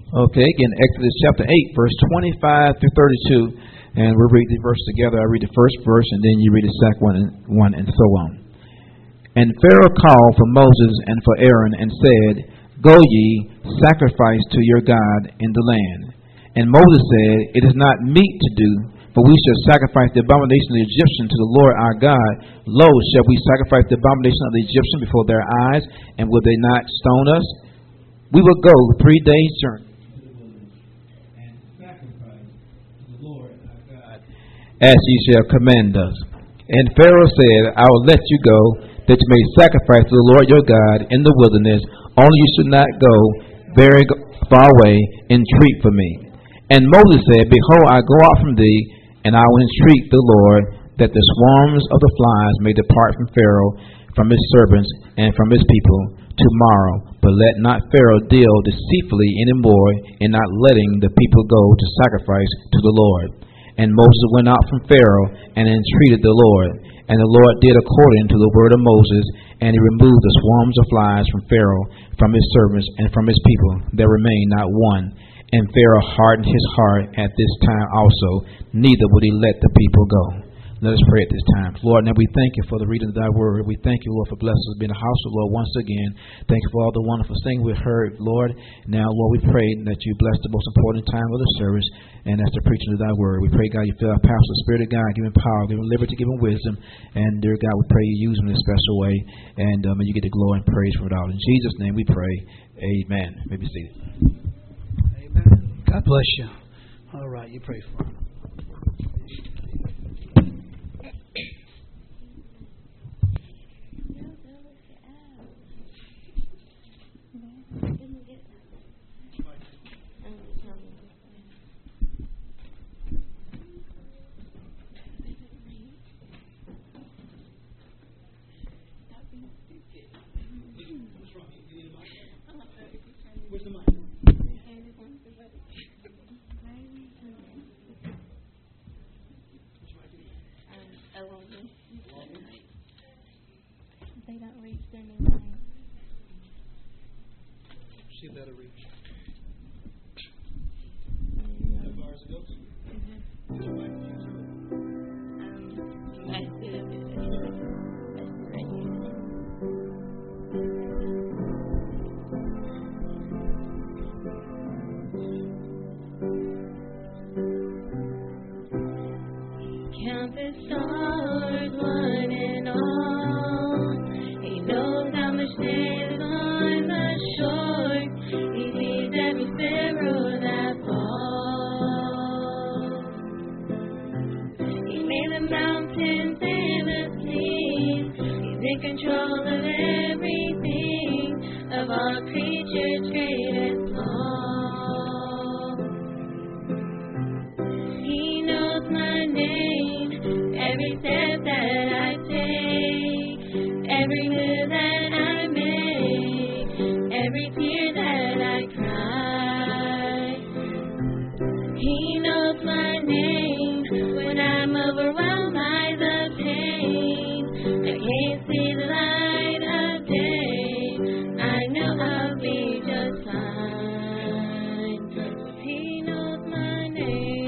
Okay, again, Exodus chapter 8, verse 25 through 32. And we'll read the verse together. I read the first verse, and then you read the second one, and so on. And Pharaoh called for Moses and for Aaron, and said, Go ye, sacrifice to your God in the land. And Moses said, It is not meet to do, for we shall sacrifice the abomination of the Egyptian to the Lord our God. Lo, shall we sacrifice the abomination of the Egyptian before their eyes, and will they not stone us? We will go 3 days' journey and sacrifice to the Lord our God, as ye shall command us. And Pharaoh said, I will let you go, that you may sacrifice to the Lord your God in the wilderness. Only you should not go very far away, entreat for me. And Moses said, Behold, I go out from thee, and I will entreat the Lord, that the swarms of the flies may depart from Pharaoh, from his servants, and from his people tomorrow. But let not Pharaoh deal deceitfully any more in not letting the people go to sacrifice to the Lord. And Moses went out from Pharaoh and entreated the Lord. And the Lord did according to the word of Moses, and he removed the swarms of flies from Pharaoh, from his servants, and from his people. There remained not one. And Pharaoh hardened his heart at this time also, neither would he let the people go. Let us pray at this time. Lord, now we thank you for the reading of thy word. We thank you, Lord, for blessing us being in the house of the Lord once again. Thank you for all the wonderful things we heard, Lord. Now, Lord, we pray that you bless the most important time of the service, and that's the preaching of thy word. We pray, God, you fill our pastor, Spirit of God, give him power, give him liberty, give him wisdom. And, dear God, we pray you use him in a special way, and may you get the glory and praise for it all. In Jesus' name we pray. Amen. You may be seated. Amen. God bless you. All right, you pray for him. Where's the mic? They don't reach them in time. She better reach. How far does it go? Which mic do you use? I stood up and right here. Count the stars, one and all. He knows how much there's on the shore. He sees every sparrow that falls. He made the mountains and the seas. He's in control of everything, of all creatures great and small. He knows my name, every step that I take, every move that I make, every tear that I cry. He knows my name when I'm overwhelmed by the pain. I can't see the light of day. I know I'll be just fine. He knows my name.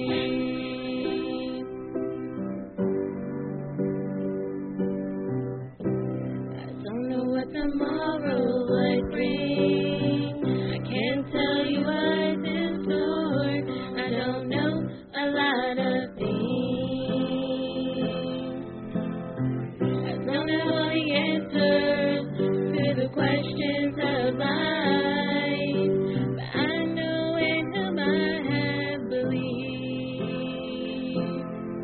Tomorrow would bring. I can't tell you what's in store. I don't know a lot of things. I don't know all the answers to the questions of life, but I know in whom I have believed.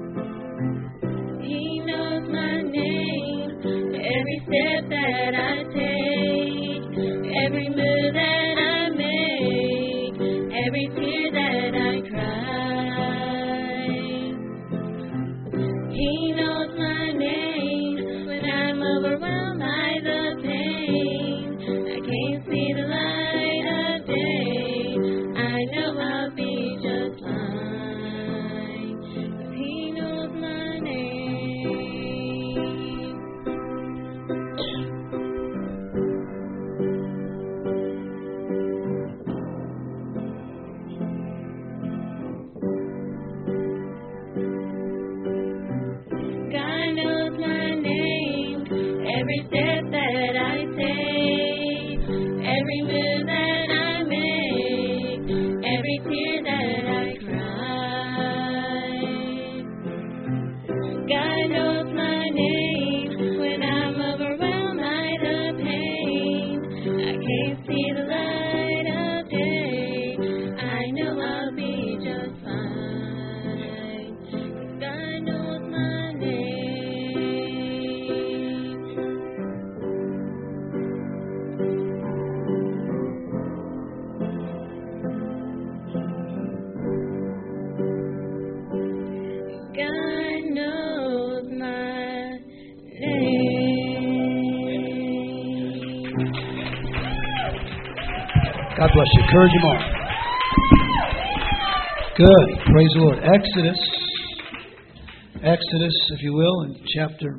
He knows my name, every step that I take, every move that I make, every tear that I cry. He knows my name when I'm overwhelmed by the pain. I can't see the light of day. I know I'll be just fine. He knows my name. every move that I make, every tear that I cry. God knows my name when I'm overwhelmed by the pain. I can't see the light of day. I know I'll be just fine. 'Cause God knows my name. God knows my name. God bless you. Encourage him on. Good. Praise the Lord. Exodus, if you will, in chapter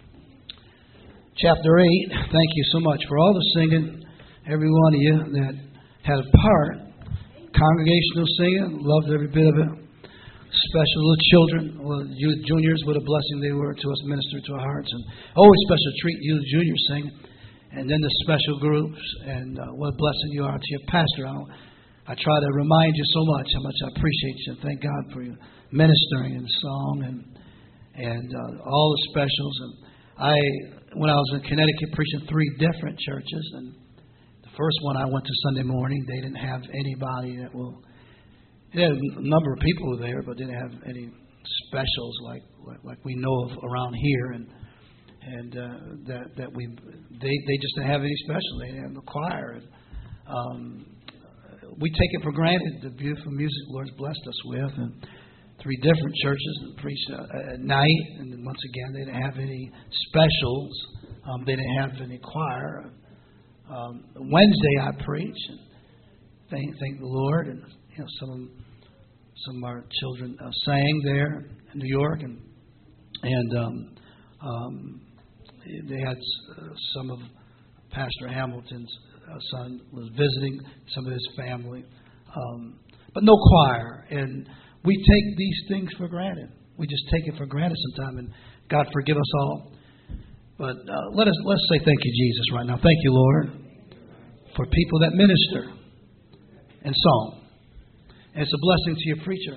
8. Thank you so much for all the singing, every one of you that had a part. Congregational singing, loved every bit of it. Special little children, well, youth juniors, what a blessing they were to us, ministered to our hearts. And always special treat, youth juniors singing. And then the special groups, and what a blessing you are to your pastor. I try to remind you so much how much I appreciate you. Thank God for you ministering in song and all the specials. And when I was in Connecticut, preaching 3 different churches, and the first one I went to Sunday morning, they didn't have anybody that will. They had a number of people there, but didn't have any specials like we know of around here, and that they just didn't have any special. They didn't have the choir. We take it for granted the beautiful music the Lord's blessed us with, and 3 different churches and preached at night, and then once again they didn't have any specials. They didn't have any choir. Wednesday I preached, and thank the Lord, and some of our children sang there in New York, and they had some of Pastor Hamilton's son was visiting, some of his family, but no choir. And we take these things for granted. We just take it for granted sometimes, and God forgive us all. But let's say thank you, Jesus, right now. Thank you, Lord, for people that minister and song. And it's a blessing to your preacher.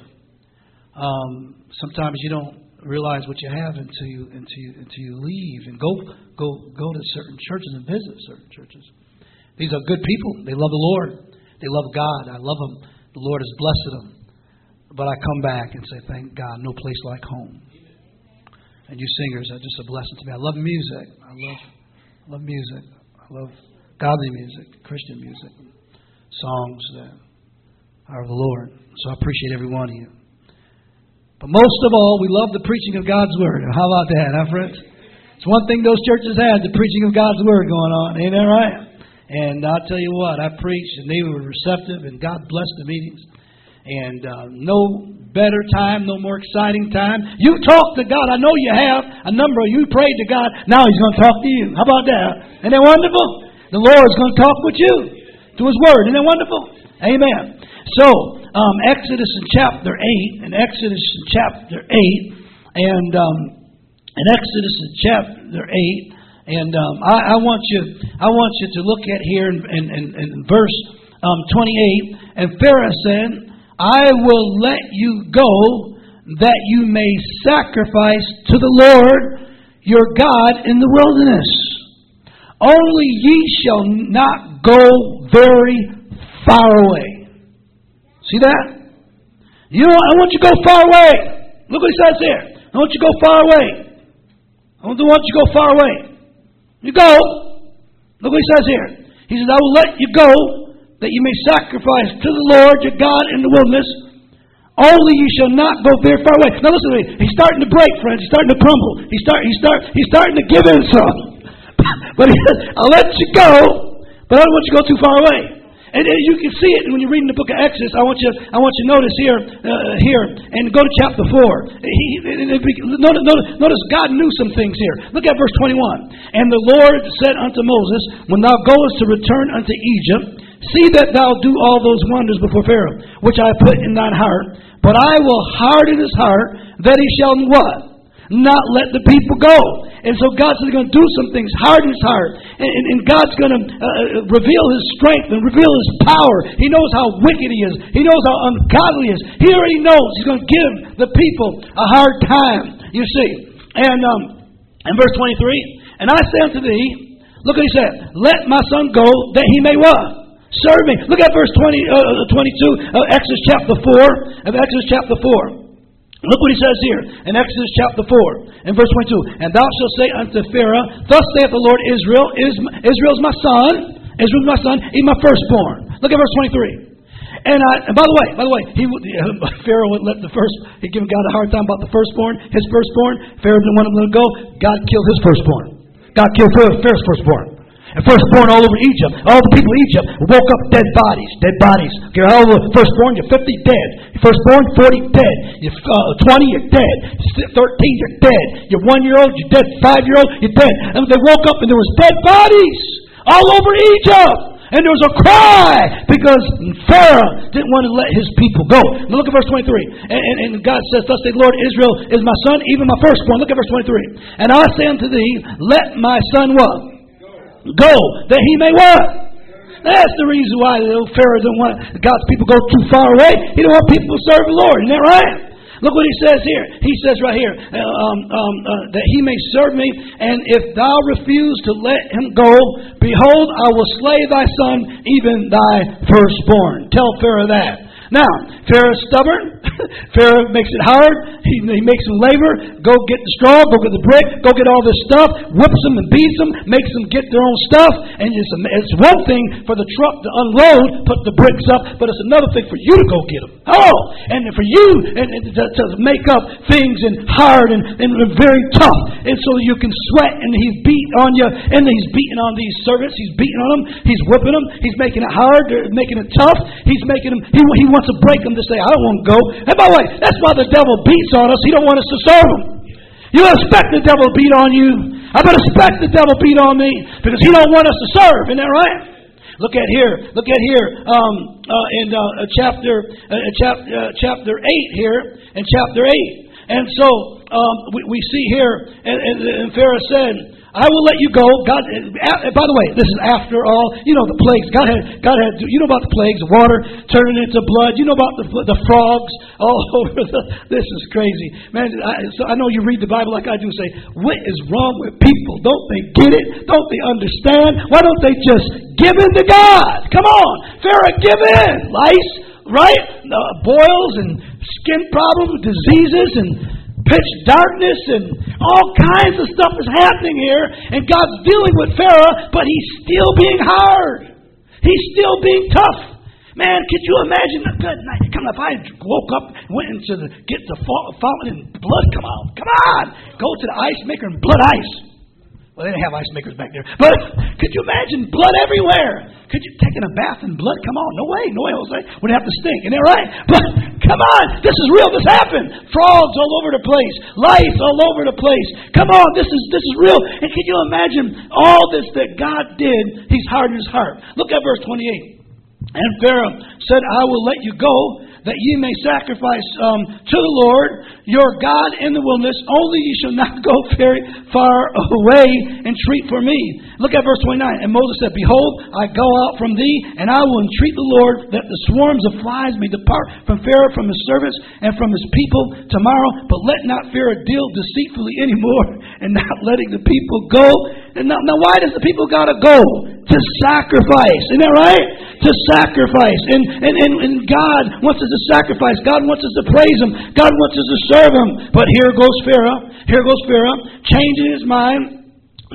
Sometimes you don't realize what you have until you leave and go to certain churches and visit certain churches. These are good people. They love the Lord. They love God. I love them. The Lord has blessed them. But I come back and say, thank God, no place like home. And you singers are just a blessing to me. I love music. I love music. I love godly music, Christian music, songs that are of the Lord. So I appreciate every one of you. But most of all, we love the preaching of God's Word. How about that, huh, friends? It's one thing those churches had, the preaching of God's Word going on. Ain't that right? And I'll tell you what, I preached, and they were receptive, and God blessed the meetings. And no better time, no more exciting time. You talk to God. I know you have. A number of you prayed to God. Now He's going to talk to you. How about that? Isn't that wonderful? The Lord's going to talk with you to His Word. Isn't that wonderful? Amen. So, Exodus in chapter 8, and Exodus in chapter 8, and in Exodus in chapter 8, and I want you to look at here in verse 28. And Pharaoh said, I will let you go, that you may sacrifice to the Lord your God in the wilderness. Only ye shall not go very far away. See that? You know, I want you to go far away. Look what he says here. I want you to go far away. I want you to go far away. You go. Look what he says here. He says, I will let you go, that you may sacrifice to the Lord your God in the wilderness. Only you shall not go very far away. Now listen to me. He's starting to break, friends. He's starting to crumble. He's starting to give in some. But he says, I'll let you go, but I don't want you to go too far away. And you can see it when you're reading the book of Exodus. I want you to notice here, and go to chapter 4. Notice God knew some things here. Look at verse 21. And the Lord said unto Moses, when thou goest to return unto Egypt, see that thou do all those wonders before Pharaoh, which I put in thine heart. But I will harden his heart, that he shall what? Not let the people go. And so God's going to do some things, harden his heart. And God's going to reveal his strength and reveal his power. He knows how wicked he is. He knows how ungodly he is. He already knows he's going to give the people a hard time, you see. And in verse 23, and I say unto thee, look what he said, let my son go that he may what? Serve me. Look at verse 22 of Exodus chapter 4. Look what he says here in Exodus chapter 4 and verse 22. And thou shalt say unto Pharaoh, thus saith the Lord, Israel is my son. Israel is my son, he's my firstborn. Look at verse 23. And by the way, Pharaoh wouldn't let he gave God a hard time about the firstborn, his firstborn. Pharaoh didn't want him to go. God killed his firstborn. God killed Pharaoh's firstborn. And firstborn all over Egypt. All the people of Egypt woke up dead bodies. Okay, all the firstborn, you're 50 dead. Firstborn, 40 dead. You're 20, you're dead. 13, you're dead. You're 1-year-old, you're dead. 5-year-old, you're dead. And they woke up and there was dead bodies all over Egypt. And there was a cry because Pharaoh didn't want to let his people go. Now look at verse 23. And God says, thus saith the Lord, Israel is my son, even my firstborn. Look at verse 23. And I say unto thee, let my son what? Go, that he may what? That's the reason why Pharaoh didn't want God's people to go too far away. He didn't want people to serve the Lord. Isn't that right? Look what he says here. He says right here, that he may serve me, and if thou refuse to let him go, behold, I will slay thy son, even thy firstborn. Tell Pharaoh that. Now, Pharaoh's stubborn. Pharaoh makes it hard. He makes them labor. Go get the straw. Go get the brick. Go get all this stuff. Whips them and beats them. Makes them get their own stuff. And it's one thing for the truck to unload, put the bricks up, but it's another thing for you to go get them. Oh! And for you to make up things and hard and very tough. And so you can sweat, and he's beating on you, and he's beating on these servants. He's beating on them. He's whipping them. He's making it hard. Making it tough. He's making them, he wants to break them to say, I don't want to go. And by the way, that's why the devil beats on us. He don't want us to serve him. You expect the devil to beat on you. I better expect the devil beat on me because he don't want us to serve. Isn't that right? Look at here in chapter 8 here in chapter 8. And so we see here, and Pharaoh said, I will let you go. God, by the way, this is after all. You know the plagues. God had. You know about the plagues, the water turning into blood. You know about the frogs all over. This is crazy, man. So I know you read the Bible like I do. Say, what is wrong with people? Don't they get it? Don't they understand? Why don't they just give in to God? Come on, Pharaoh, give in. Lice, right? Boils and skin problems, diseases, and pitch darkness and all kinds of stuff is happening here, and God's dealing with Pharaoh, but he's still being hard. He's still being tough. Man, could you imagine the good night? Come on, if I woke up and went into get the fountain and blood come out. Come on, go to the ice maker and blood ice. Well, they didn't have ice makers back there. But could you imagine blood everywhere? Could you take in a bath and blood come out? No way, Jose. Would have to stink. Isn't that right? But come on, this is real. This happened. Frogs all over the place. Lice all over the place. Come on, this is real. And can you imagine all this that God did? He's hardened his heart. Look at verse 28. And Pharaoh said, I will let you go, that ye may sacrifice to the Lord your God in the wilderness. Only ye shall not go very far away and entreat for me. Look at verse 29. And Moses said, behold, I go out from thee, and I will entreat the Lord that the swarms of flies may depart from Pharaoh, from his servants, and from his people tomorrow. But let not Pharaoh deal deceitfully anymore, and not letting the people go. And now why does the people got to go? To sacrifice. Isn't that right? To sacrifice. And God wants us to sacrifice. God wants us to praise him. God wants us to serve him. But here goes Pharaoh. Changing his mind.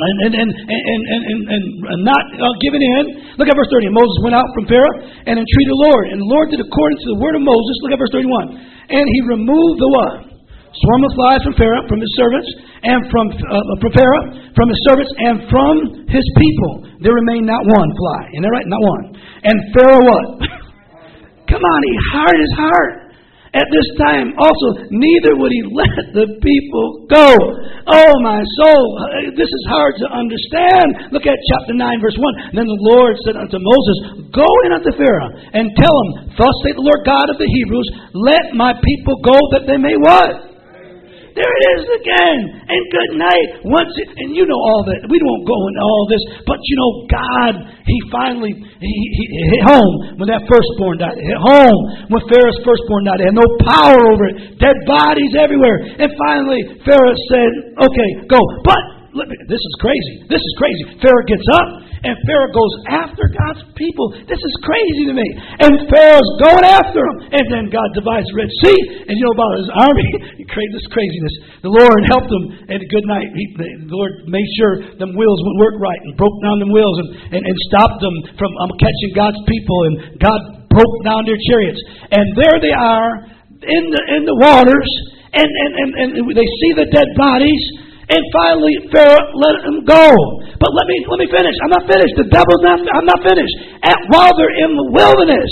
And not giving in. Look at verse 30. Moses went out from Pharaoh and entreated the Lord. And the Lord did according to the word of Moses. Look at verse 31. And he removed the what? Swarm of flies from Pharaoh, from his servants, and from Pharaoh, from his servants, and from his people. There remained not one fly. Isn't that right? Not one. And Pharaoh what? Come on, he hardened his heart. At this time also, neither would he let the people go. Oh, my soul, this is hard to understand. Look at chapter 9, verse 1. And then the Lord said unto Moses, go in unto Pharaoh, and tell him, thus saith the Lord God of the Hebrews, let my people go, that they may what? there it is again. And good night. And you know all that. We won't go into all this. But you know, God, He finally hit home when that firstborn died. Hit home when Pharaoh's firstborn died. He had no power over it. Dead bodies everywhere. And finally, Pharaoh said, okay, go. But this is crazy. This is crazy. Pharaoh gets up. And Pharaoh goes after God's people. This is crazy to me. And Pharaoh's going after them. And then God divides the Red Sea. And you know about his army? This craziness. The Lord helped them. And good night. The Lord made sure them wheels would work right. And broke down them wheels. And stopped them from catching God's people. And God broke down their chariots. And there they are in the waters. And they see the dead bodies. And finally, Pharaoh let them go. But let me finish. I'm not finished. The devil's not. I'm not finished. While they're in the wilderness,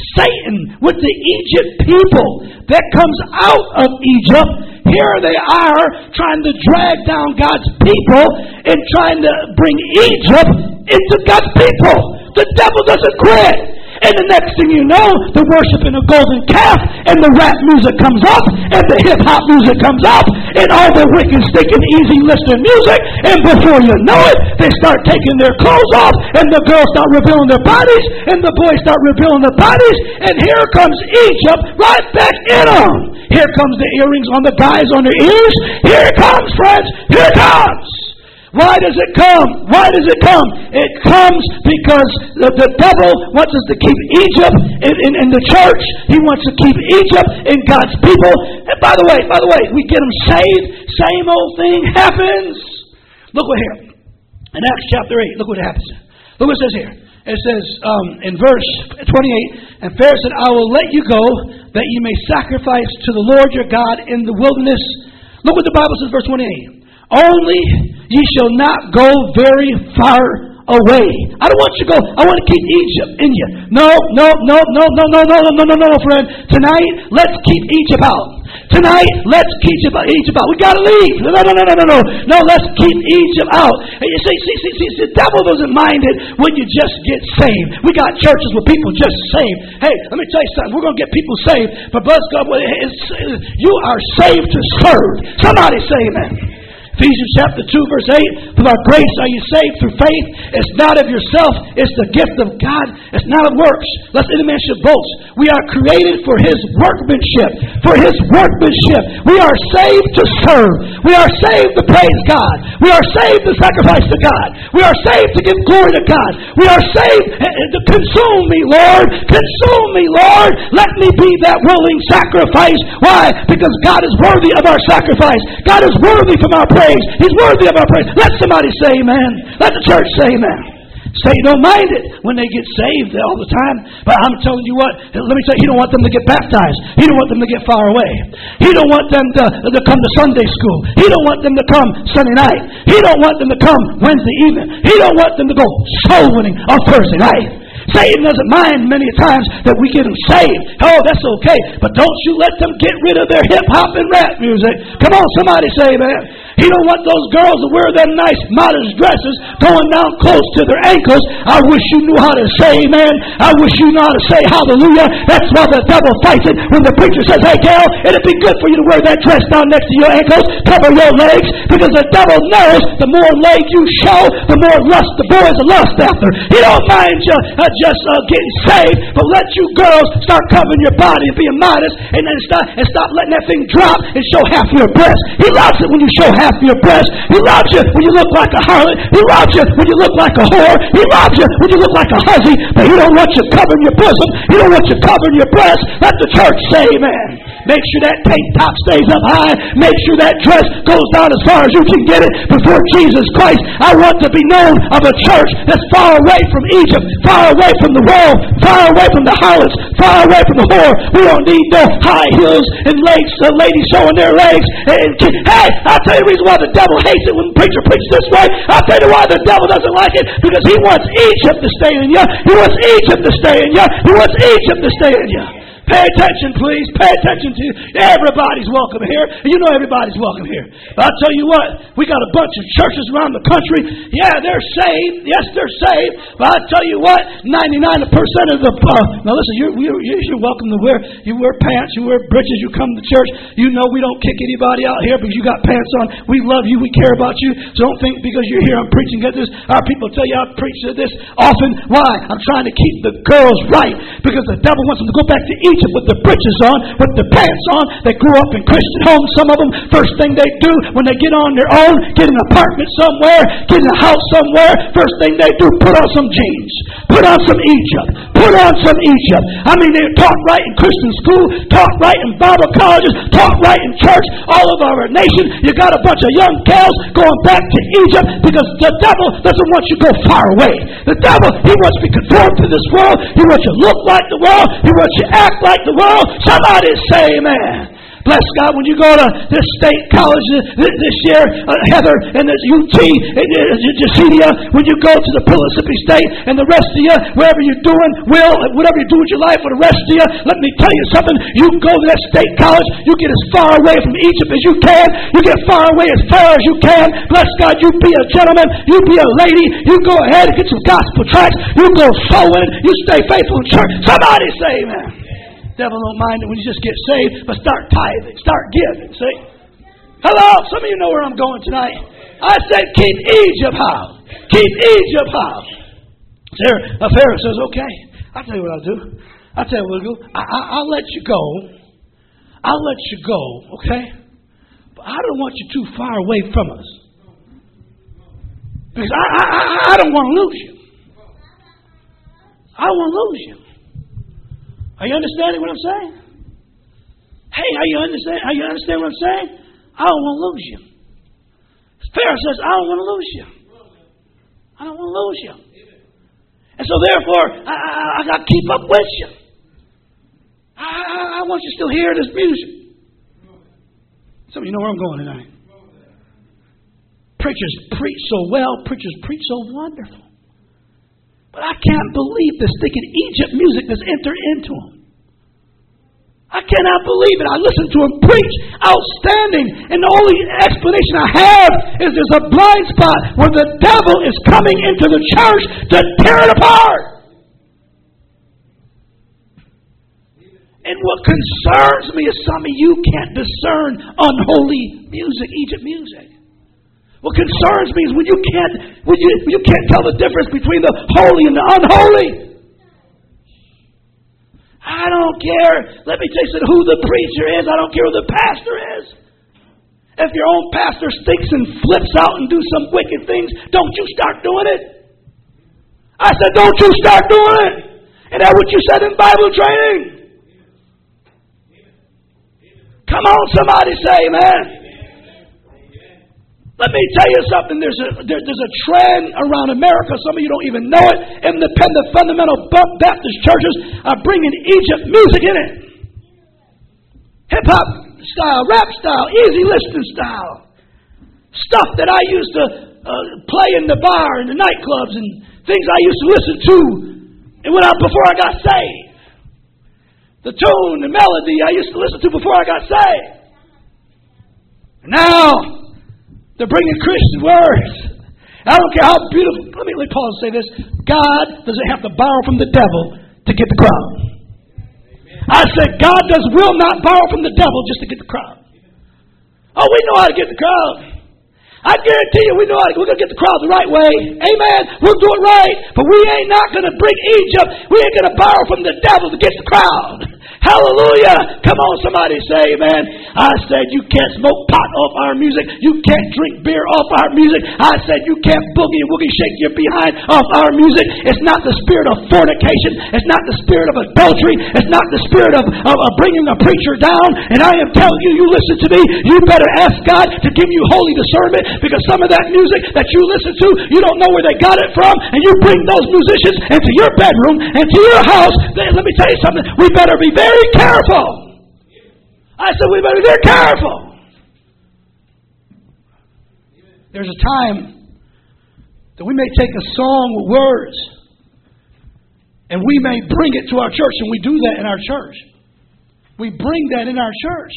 Satan with the Egypt people that comes out of Egypt, here they are trying to drag down God's people and trying to bring Egypt into God's people. The devil doesn't quit. And the next thing you know, they're worshiping a golden calf, and the rap music comes up, and the hip-hop music comes up, and all the wicked, stinking, easy listening music, and before you know it, they start taking their clothes off, and the girls start revealing their bodies, and the boys start revealing their bodies, and here comes Egypt right back in them. Here comes the earrings on the guys on their ears. Here it comes, friends. Here it comes. Why does it come? Why does it come? It comes because the devil wants us to keep Egypt in the church. He wants to keep Egypt in God's people. And by the way, we get them saved. Same old thing happens. Look what here. In Acts chapter 8, look what happens. Look what it says here. It says in verse 28, and Pharaoh said, I will let you go that you may sacrifice to the Lord your God in the wilderness. Look what the Bible says, verse 28. Only ye shall not go very far away. I don't want you to go. I want to keep Egypt in you. No, friend. Tonight, let's keep Egypt out. Tonight, let's keep Egypt out. We got to leave. No. No, let's keep Egypt out. And you see, the devil doesn't mind it when you just get saved. We got churches where people just saved. Hey, let me tell you something. We're going to get people saved. But bless God, you are saved to serve. Somebody say amen. Ephesians chapter 2, verse 8, for by grace are you saved through faith. It's not of yourself, it's the gift of God. It's not of works, lest any man should boast. We are created for His workmanship. For His workmanship. We are saved to serve. We are saved to praise God. We are saved to sacrifice to God. We are saved to give glory to God. We are saved to consume me, Lord. Consume me, Lord. Let me be that willing sacrifice. Why? Because God is worthy of our sacrifice. God is worthy from our praise. He's worthy of our praise. Let somebody say amen. Let the church say amen. Satan don't mind it when they get saved all the time. But I'm telling you what, let me tell you, he don't want them to get baptized. He don't want them to get far away. He don't want them to come to Sunday school. He don't want them to come Sunday night. He don't want them to come Wednesday evening. He don't want them to go soul winning on Thursday night. Satan doesn't mind many times that we get them saved. Oh, that's okay. But don't you let them get rid of their hip-hop and rap music. Come on, somebody say amen. He don't want those girls to wear them nice modest dresses going down close to their ankles. I wish you knew how to say amen. I wish you knew how to say hallelujah. That's why the devil fights it when the preacher says, hey, gal, it'd be good for you to wear that dress down next to your ankles. Cover your legs. Because the devil knows the more leg you show, the more lust the boys are lust after. He don't mind you just getting saved, but let you girls start covering your body and being modest, and then stop letting that thing drop and show half your breast. He loves it when you show half your breast. He loves you when you look like a harlot. He loves you when you look like a whore. He loves you when you look like a hussy, but he don't want you covering your bosom. He don't want you covering your breast. Let the church say amen. Make sure that tank top stays up high. Make sure that dress goes down as far as you can get it before Jesus Christ. I want to be known of a church that's far away from Egypt, far away from the world, far away from the harlots, far away from the whore. We don't need no high heels and legs, ladies showing their legs. Hey, I'll tell you the reason why the devil hates it when the preacher preaches this way. I'll tell you why the devil doesn't like it. Because he wants Egypt to stay in you. He wants Egypt to stay in you. He wants Egypt to stay in you. Pay attention, please. Pay attention to you. Everybody's welcome here. You know everybody's welcome here. But I'll tell you what, we got a bunch of churches around the country. Yeah, they're saved. Yes, they're saved. But I'll tell you what, 99% of the... now listen, you're welcome to wear... You wear pants, you wear breeches, you come to church. You know we don't kick anybody out here because you got pants on. We love you. We care about you. So don't think because you're here I'm preaching get this. Our people tell you I preach this often. Why? I'm trying to keep the girls right. Because the devil wants them to go back to Egypt with the breeches on, with the pants on. They grew up in Christian homes, some of them. First thing they do when they get on their own, get an apartment somewhere, get in a house somewhere, first thing they do, put on some jeans. Put on some Egypt. Put on some Egypt. I mean, they're taught right in Christian school, taught right in Bible colleges, taught right in church, all over our nation. You got a bunch of young gals going back to Egypt because the devil doesn't want you to go far away. The devil, he wants you to conform to this world. He wants you to look like the world. He wants you to act like the world. Somebody say amen. Bless God, when you go to this state college this year, Heather, and this UT, Jacinia, when you go to the Mississippi State, and the rest of you, wherever you're doing, whatever you do with your life for the rest of you, let me tell you something. You go to that state college, you get as far away from Egypt as you can. You get far away as far as you can. Bless God, you be a gentleman, you be a lady, you go ahead and get some gospel tracts, you go soul winning, you stay faithful in church. Somebody say amen. Devil don't mind it when you just get saved, but start tithing, start giving, see? Hello, some of you know where I'm going tonight. I said keep Egypt house. Keep Egypt house. A Pharaoh says, okay, I'll tell you what I'll do. I'll tell you what I'll do. I'll let you go. I'll let you go, okay? But I don't want you too far away from us. Because I don't want to lose you. I don't want to lose you. Are you understanding what I'm saying? Hey, are you understand what I'm saying? I don't want to lose you. Pharaoh says, I don't want to lose you. I don't want to lose you. And so therefore, I got to keep up with you. I want you to still hear this music. Some of you know where I'm going tonight. Preachers preach so well. Preachers preach so wonderful. But I can't believe the stinking Egypt music that's entered into them. I cannot believe it. I listen to him preach outstanding, and the only explanation I have is there's a blind spot where the devil is coming into the church to tear it apart. And what concerns me is some of you can't discern unholy music, Egypt music. What concerns me is when you can't tell the difference between the holy and the unholy. I don't care. Let me tell you who the preacher is. I don't care who the pastor is. If your own pastor stinks and flips out and do some wicked things, don't you start doing it. I said, don't you start doing it. And that's what you said in Bible training. Come on, somebody say amen. Let me tell you something. There's a trend around America. Some of you don't even know it. Independent fundamental Baptist churches are bringing Egypt music in it. Hip hop style, rap style, easy listening style. Stuff that I used to play in the bar, in the nightclubs, and things I used to listen to and went out before I got saved. The tune, the melody I used to listen to before I got saved. Now they're bringing Christian words. I don't care how beautiful. Let me pause and say this. God doesn't have to borrow from the devil to get the crowd. I said God will not borrow from the devil just to get the crowd. Oh, we know how to get the crowd. I guarantee you we're going to get the crowd the right way. Amen. We'll do it right. But we ain't not going to bring Egypt. We ain't going to borrow from the devil to get the crowd. Hallelujah. Come on, somebody say amen. I said you can't smoke pot off our music. You can't drink beer off our music. I said you can't boogie woogie shake your behind off our music. It's not the spirit of fornication. It's not the spirit of adultery. It's not the spirit of bringing a preacher down. And I am telling you, you listen to me, you better ask God to give you holy discernment, because some of that music that you listen to, you don't know where they got it from, and you bring those musicians into your bedroom and to your house. Let me tell you something. We better be very careful. I said we better be very careful. There's a time that we may take a song with words and we may bring it to our church, and we do that in our church. We bring that in our church.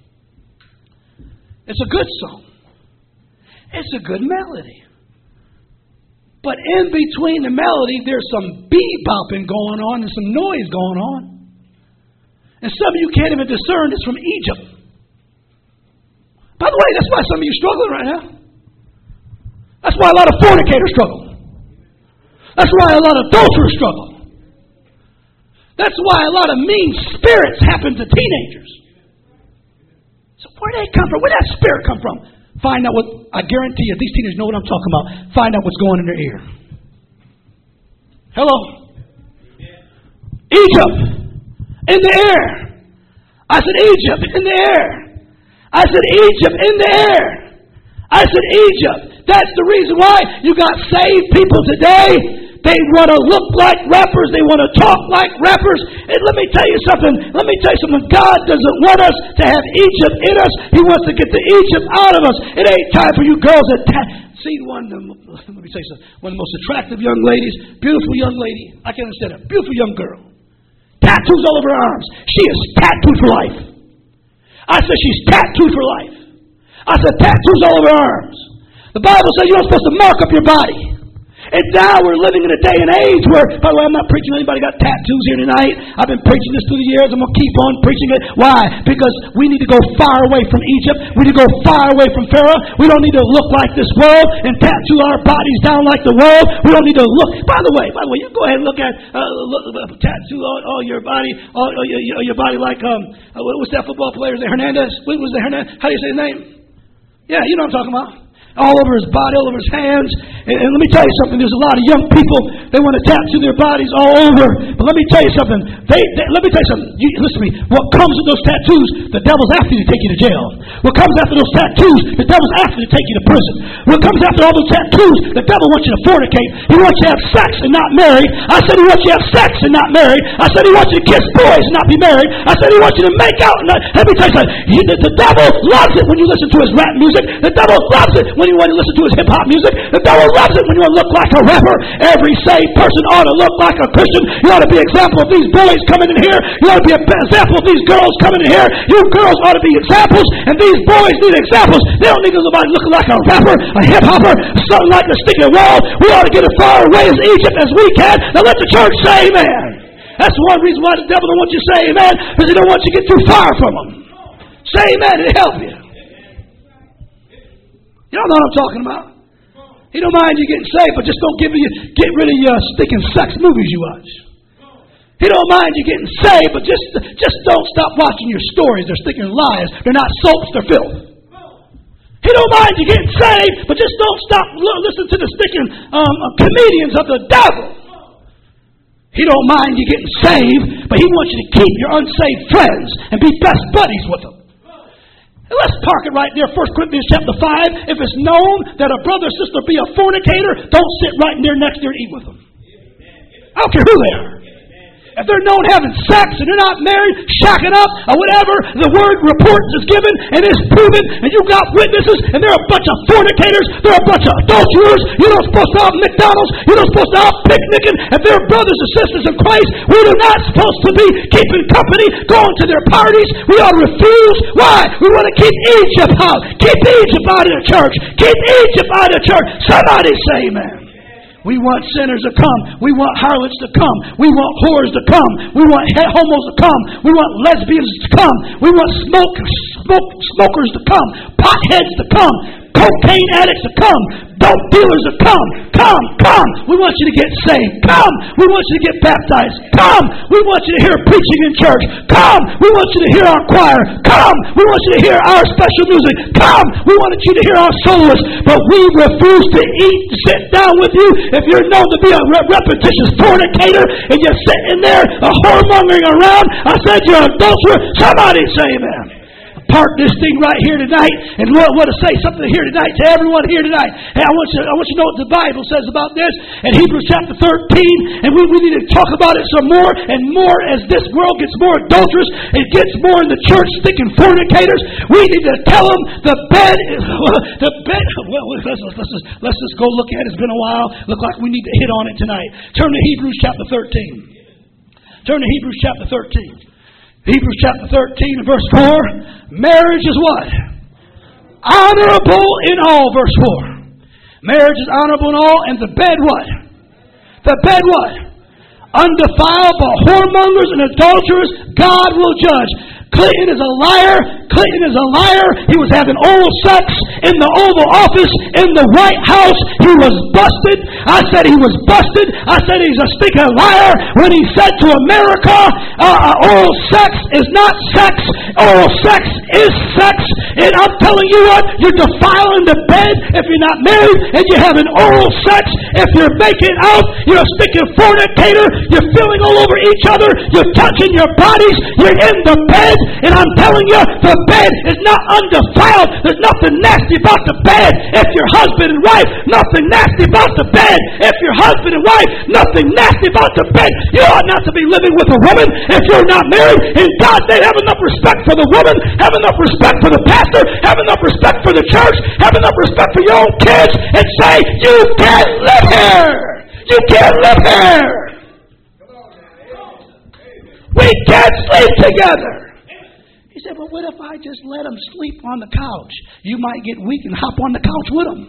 It's a good song. It's a good melody. But in between the melody, there's some bebopping going on and some noise going on. And some of you can't even discern it's from Egypt. By the way, that's why some of you are struggling right now. That's why a lot of fornicators struggle. That's why a lot of adulterers struggle. That's why a lot of mean spirits happen to teenagers. So where did they come from? Where did that spirit come from? Find out what, I guarantee you, these teenagers know what I'm talking about. Find out what's going in their ear. Hello? Egypt in the air. I said Egypt in the air. I said Egypt in the air. I said Egypt. That's the reason why you got saved people today. They want to look like rappers. They want to talk like rappers. And let me tell you something. God doesn't want us to have Egypt in us. He wants to get the Egypt out of us. It ain't time for you girls to see let me tell you something. One of the most attractive young ladies, beautiful young lady. I can't understand her. Beautiful young girl. Tattoos all over her arms. She is tattooed for life. I said she's tattooed for life. I said tattoos all over her arms. The Bible says you're not supposed to mark up your body. And now we're living in a day and age where, by the way, I'm not preaching to anybody got tattoos here tonight. I've been preaching this through the years. I'm going to keep on preaching it. Why? Because we need to go far away from Egypt. We need to go far away from Pharaoh. We don't need to look like this world and tattoo our bodies down like the world. We don't need to look. By the way, you go ahead and look at tattoo all your body, your body like what's that football player? Is it Hernandez? What was the Hernandez? How do you say his name? Yeah, you know what I'm talking about. All over his body, all over his hands. And let me tell you something. There's a lot of young people, they want to tattoo their bodies all over. But let me tell you something. Let me tell you something. Listen to me. What comes with those tattoos, the devil's after you to take you to jail. What comes after those tattoos, the devil's after to take you to prison. What comes after all those tattoos, the devil wants you to fornicate. He wants you to have sex and not marry. I said he wants you to have sex and not marry. I said he wants you to kiss boys and not be married. I said he wants you to make out. Let me tell you something. The devil loves it when you listen to his rap music. The devil loves it when you want to listen to his hip-hop music. The devil loves it when you want to look like a rapper. Every saved person ought to look like a Christian. You ought to be an example of these boys coming in here. You ought to be an example of these girls coming in here. You girls ought to be examples, and these boys need examples. They don't need nobody looking like a rapper, a hip-hopper, something like the sticky wall. We ought to get as far away as Egypt as we can. Now let the church say amen. That's one reason why the devil don't want you to say amen, because he don't want you to get too far from him. Say amen, it'll help you. Y'all know what I'm talking about. He don't mind you getting saved, but just don't get rid of your stinking sex movies you watch. He don't mind you getting saved, but just don't stop watching your stories. They're stinking lies. They're not soaps, they're filth. He don't mind you getting saved, but just don't stop listening to the stinking comedians of the devil. He don't mind you getting saved, but he wants you to keep your unsaved friends and be best buddies with them. Let's park it right there. 1 Corinthians chapter 5. If it's known that a brother or sister be a fornicator, don't sit right there next to her and eat with them. I don't care who they are. If they're known having sex and they're not married, shacking up, or whatever, the word report is given and it's proven, and you got witnesses, and they're a bunch of fornicators, they're a bunch of adulterers, you're not supposed to have McDonald's, you're not supposed to have picnicking. If they're brothers and sisters in Christ, we're not supposed to be keeping company, going to their parties. We ought to refuse. Why? We want to keep Egypt out. Keep Egypt out of the church. Keep Egypt out of the church. Somebody say amen. We want sinners to come. We want harlots to come. We want whores to come. We want homos to come. We want lesbians to come. We want smokers to come. Potheads to come. Cocaine addicts to come. Dope dealers to come. Come. We want you to get saved. Come. We want you to get baptized. Come. We want you to hear preaching in church. Come. We want you to hear our choir. Come. We want you to hear our special music. Come. We want you to hear our soloists. But we refuse to sit down with you if you're known to be a repetitious fornicator and you're sitting there whoremongering around. I said you're an adulterer. Somebody say amen. Park this thing right here tonight, and want to say something here tonight to everyone here tonight. Hey, I want you to know what the Bible says about this in Hebrews chapter 13, and we need to talk about it some more and more as this world gets more adulterous. It gets more in the church sticking fornicators. We need to tell them the bed. Well, let's just go look at it. It's been a while. Look like we need to hit on it tonight. Turn to Hebrews chapter 13. Turn to Hebrews chapter 13. Hebrews chapter 13 and verse 4. Marriage is what? Honorable in all, verse 4. Marriage is honorable in all, and the bed what? The bed what? Undefiled by whoremongers and adulterers, God will judge. Clinton is a liar. Clinton is a liar. He was having oral sex in the Oval Office in the White House. He was busted. I said he was busted. I said he's a stinking liar when he said to America, oral sex is not sex. Oral sex is sex. And I'm telling you what, you're defiling the bed if you're not married and you're having oral sex. If you're making out, you're a stinking fornicator. You're feeling all over each other. You're touching your bodies. You're in the bed. And I'm telling you, the bed is not undefiled. There's nothing nasty about the bed. If you're husband and wife, nothing nasty about the bed. If you're husband and wife, nothing nasty about the bed. You ought not to be living with a woman if you're not married. And God, they have enough respect for the woman, have enough respect for the pastor, have enough respect for the church, have enough respect for your own kids, and say, you can't live here. You can't live here. We can't sleep together. He said, well, what if I just let them sleep on the couch? You might get weak and hop on the couch with them.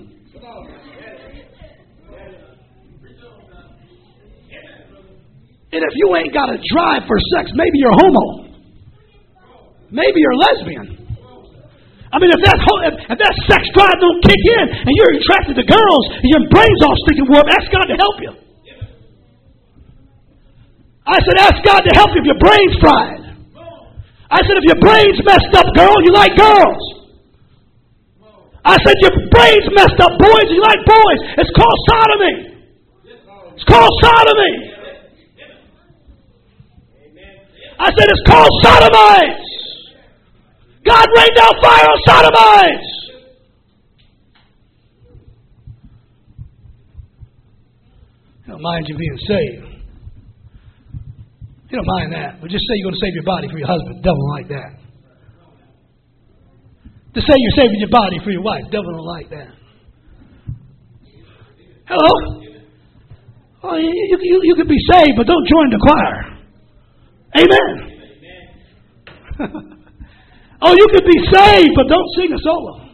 And if you ain't got a drive for sex, maybe you're homo. Maybe you're lesbian. I mean, if that sex drive don't kick in and you're attracted to girls and your brain's all stinking warped, ask God to help you. I said, ask God to help you if your brain's fried. I said, if your brain's messed up, girl, you like girls. I said, your brain's messed up, boys, you like boys. It's called sodomy. It's called sodomy. I said, it's called sodomites. God rained down fire on sodomites. You don't mind you being saved. You don't mind that. But just say you're going to save your body for your husband. Devil don't like that. To say you're saving your body for your wife. Devil don't like that. Hello? Oh, you could be saved, but don't join the choir. Amen. Oh, you could be saved, but don't sing a solo.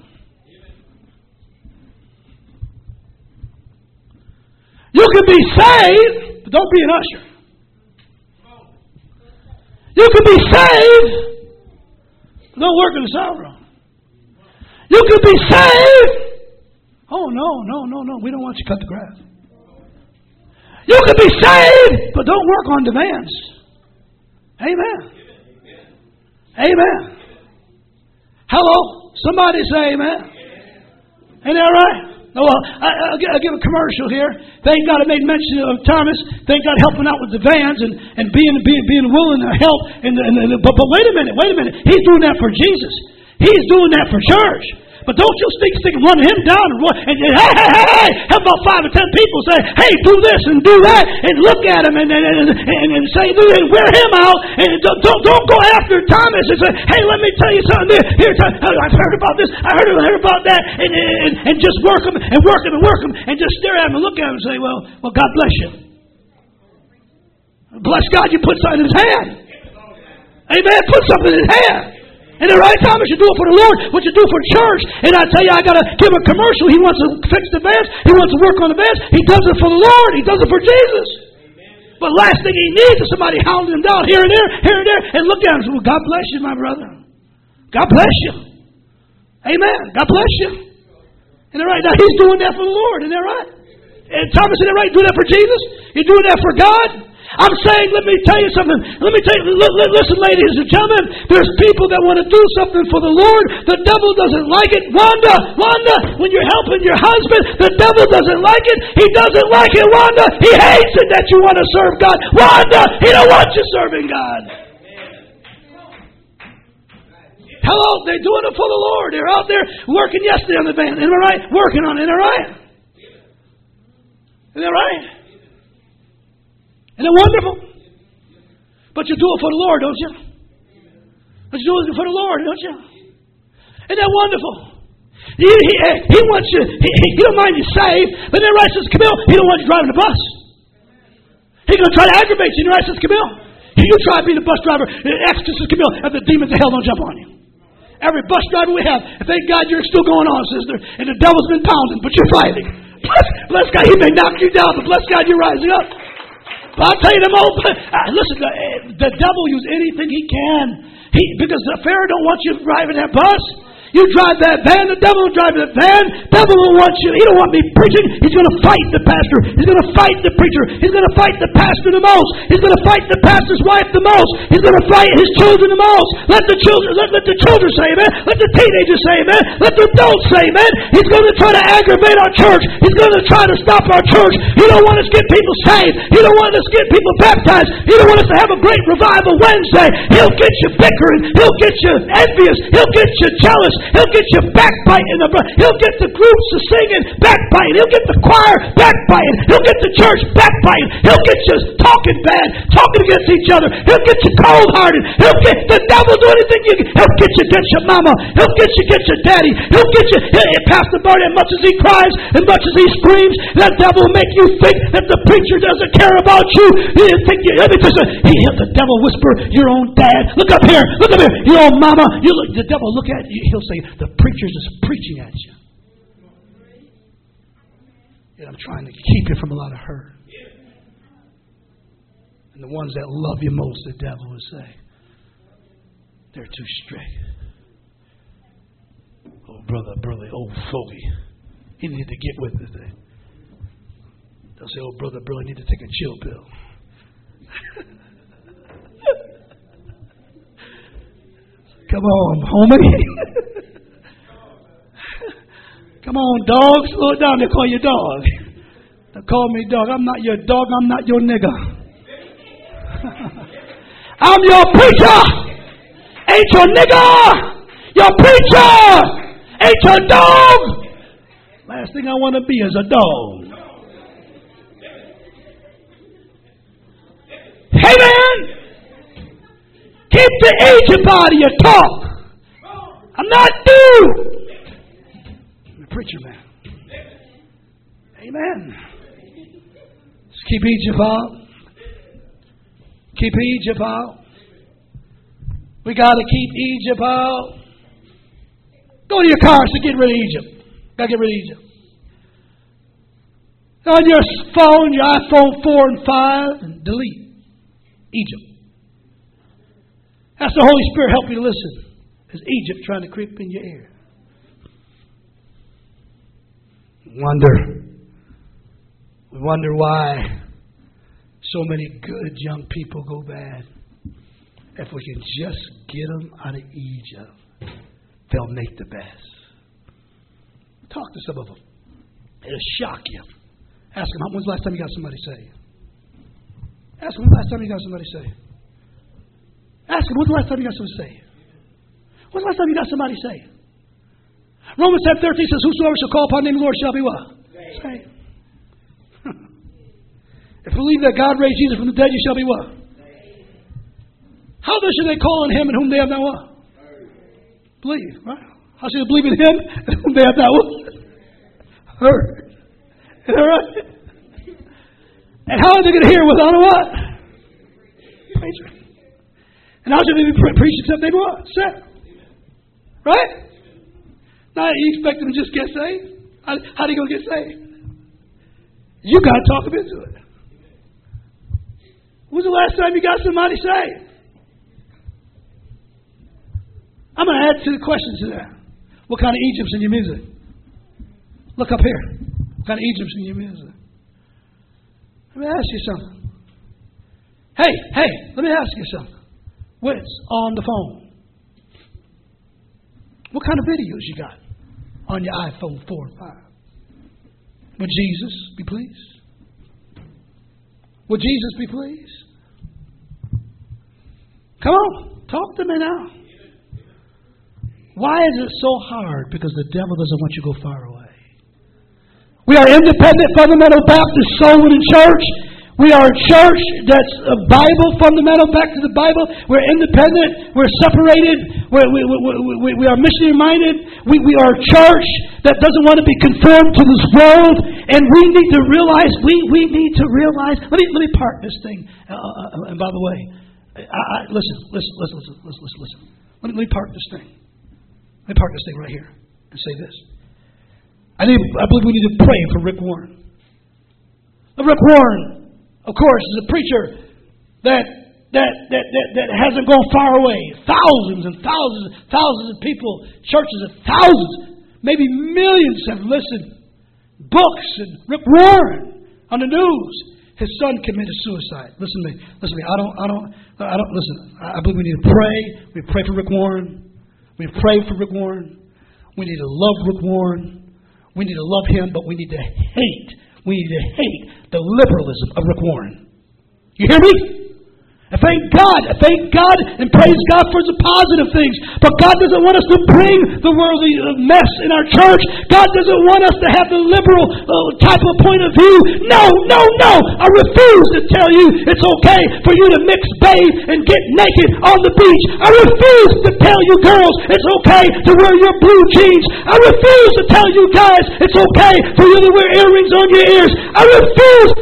You could be saved, but don't be an usher. You could be saved, but don't work in the sound room. You could be saved. Oh, no. We don't want you to cut the grass. You could be saved, but don't work on demands. Amen. Amen. Hello? Somebody say amen. Ain't that right? Well, I'll give a commercial here. Thank God I made mention of Thomas. Thank God helping out with the vans and being willing to help. But wait a minute. He's doing that for Jesus. He's doing that for church. But don't you stick running him down and hey, have about 5 or 10 people say, hey, do this and do that, and look at him and say, and wear him out, and don't go after Thomas and say, hey, let me tell you something. Here, I've heard about this, I heard about that, and just work him and just stare at him and look at him and say, well, God bless you. Bless God, you put something in his hand. Amen. Put something in his hand. And the right time, you do it for the Lord, what you do for church. And I tell you, I got to give a commercial. He wants to fix the vans. He wants to work on the vans. He does it for the Lord. He does it for Jesus. Amen. But last thing he needs is somebody hounding him down here and there, and look at him and say, well, God bless you, my brother. God bless you. Amen. God bless you. And they're right. Now, he's doing that for the Lord. Isn't that right? And Thomas, isn't that right? Doing that for Jesus? You're doing that for God? I'm saying, let me tell you something. Listen, ladies and gentlemen, there's people that want to do something for the Lord. The devil doesn't like it. Wanda, when you're helping your husband, the devil doesn't like it. He doesn't like it, Wanda. He hates it that you want to serve God. Wanda, he don't want you serving God. Hello, they're doing it for the Lord. They're out there working yesterday on the van. Isn't that right? Working on it. Isn't that right? Isn't that right? Isn't it wonderful? But you do it for the Lord, don't you? But you do it for the Lord, don't you? Isn't that wonderful? He wants you, he don't mind you saved, but then right, Sister Camille, he don't want you driving the bus. He's going to try to aggravate you, right, Sister Camille? You try to be the bus driver, exorcist come out, and the demons of hell don't jump on you. Every bus driver we have, and thank God you're still going on, sister, and the devil's been pounding, but you're fighting. Bless God, he may knock you down, but bless God, you're rising up. But I'll tell you them old, listen, the devil use anything he can. Because the Pharaoh don't want you driving that bus. You drive that van, the devil will drive that van. The devil will want you. He don't want me preaching. He's going to fight the pastor. He's going to fight the preacher. He's going to fight the pastor the most. He's going to fight the pastor's wife the most. He's going to fight his children the most. Let the children say amen. Let the teenagers say amen. Let the adults say amen. He's going to try to aggravate our church. He's going to try to stop our church. He don't want us to get people saved. He don't want us to get people baptized. He don't want us to have a great revival Wednesday. He'll get you bickering. He'll get you envious. He'll get you jealous. He'll get you backbiting. He'll get the groups to singing, backbiting. He'll get the choir backbiting. He'll get the church backbiting. He'll get you talking bad, talking against each other. He'll get you cold-hearted. The devil do anything you can. He'll get you against your mama. He'll get you against your daddy. He'll get you. Pastor Bernie, as much as he cries, as much as he screams, that devil will make you think that the preacher doesn't care about you. The devil whisper, your own dad. Look up here. Look up here. Your own mama. The devil look at you. He'll say, the preacher's just preaching at you. And I'm trying to keep you from a lot of hurt. And the ones that love you most, the devil will say, they're too strict. Oh, brother, old fogey. He need to get with it. They'll say, oh, brother, you need to take a chill pill. Come on, homie. Come on, dog. Slow it down. They call you dog. They call me dog. I'm not your dog. I'm not your nigga. I'm your preacher. Ain't your nigga. Your preacher. Ain't your dog. Last thing I want to be is a dog. Hey, man. Keep the Egypt out of your talk. I'm not through. I'm a preacher, man. Amen. Just keep Egypt out. Keep Egypt out. We got to keep Egypt out. Go to your cars to get rid of Egypt. Got to get rid of Egypt. On your phone, your iPhone 4 and 5, and delete Egypt. Ask the Holy Spirit help you to listen. Is Egypt trying to creep in your ear? We wonder why so many good young people go bad. If we can just get them out of Egypt, they'll make the best. Talk to some of them. It'll shock you. Ask them, when's the last time you got somebody saved? Ask them, when's the last time you got somebody saved? Ask them, when's the last time you got somebody saved? When's the last time you got somebody saved? Romans 10:13 says, whosoever shall call upon the name of the Lord shall be what? Saved. If you believe that God raised Jesus from the dead, you shall be what? How then should they call on him in whom they have not what? Believe, right? How should they believe in him in whom they have not what? Heard. All right? And how are they going to hear without a what? Preacher. And how should they be preaching except they what? Said. Right? Now you expect them to just get saved? How are they going to get saved? You got to talk them into it. When's the last time you got somebody saved? I'm going to add to the questions to that. What kind of Egypt's in your music? Look up here. What kind of Egypt's in your music? Let me ask you something. Hey, let me ask you something. What's on the phone? What kind of videos you got on your iPhone 4 and 5? Would Jesus be pleased? Would Jesus be pleased? Come on, talk to me now. Why is it so hard? Because the devil doesn't want you to go far away. We are independent fundamental Baptist soul winning church. We are a church that's a Bible fundamental, back to the Bible. We're independent. We're separated. We are missionary minded. We are a church that doesn't want to be conformed to this world. And we need to realize, we need to realize, let me park this thing. And by the way, Listen. Let me park this thing. Let me park this thing right here and say this. I believe we need to pray for Rick Warren. Now, Rick Warren, of course, is a preacher that hasn't gone far away. Thousands and thousands of people, churches of thousands, maybe millions have listened. Books and Rick Warren on the news. His son committed suicide. Listen to me. I don't listen. I believe we need to pray. We pray for Rick Warren. We pray for Rick Warren. We need to love Rick Warren. We need to love him, but we need to hate. We need to hate the liberalism of Rick Warren. You hear me? I thank God, and praise God for the positive things. But God doesn't want us to bring the worldly mess in our church. God doesn't want us to have the liberal type of point of view. No. I refuse to tell you it's okay for you to mix bathe and get naked on the beach. I refuse to tell you girls it's okay to wear your blue jeans. I refuse to tell you guys it's okay for you to wear earrings on your ears. I refuse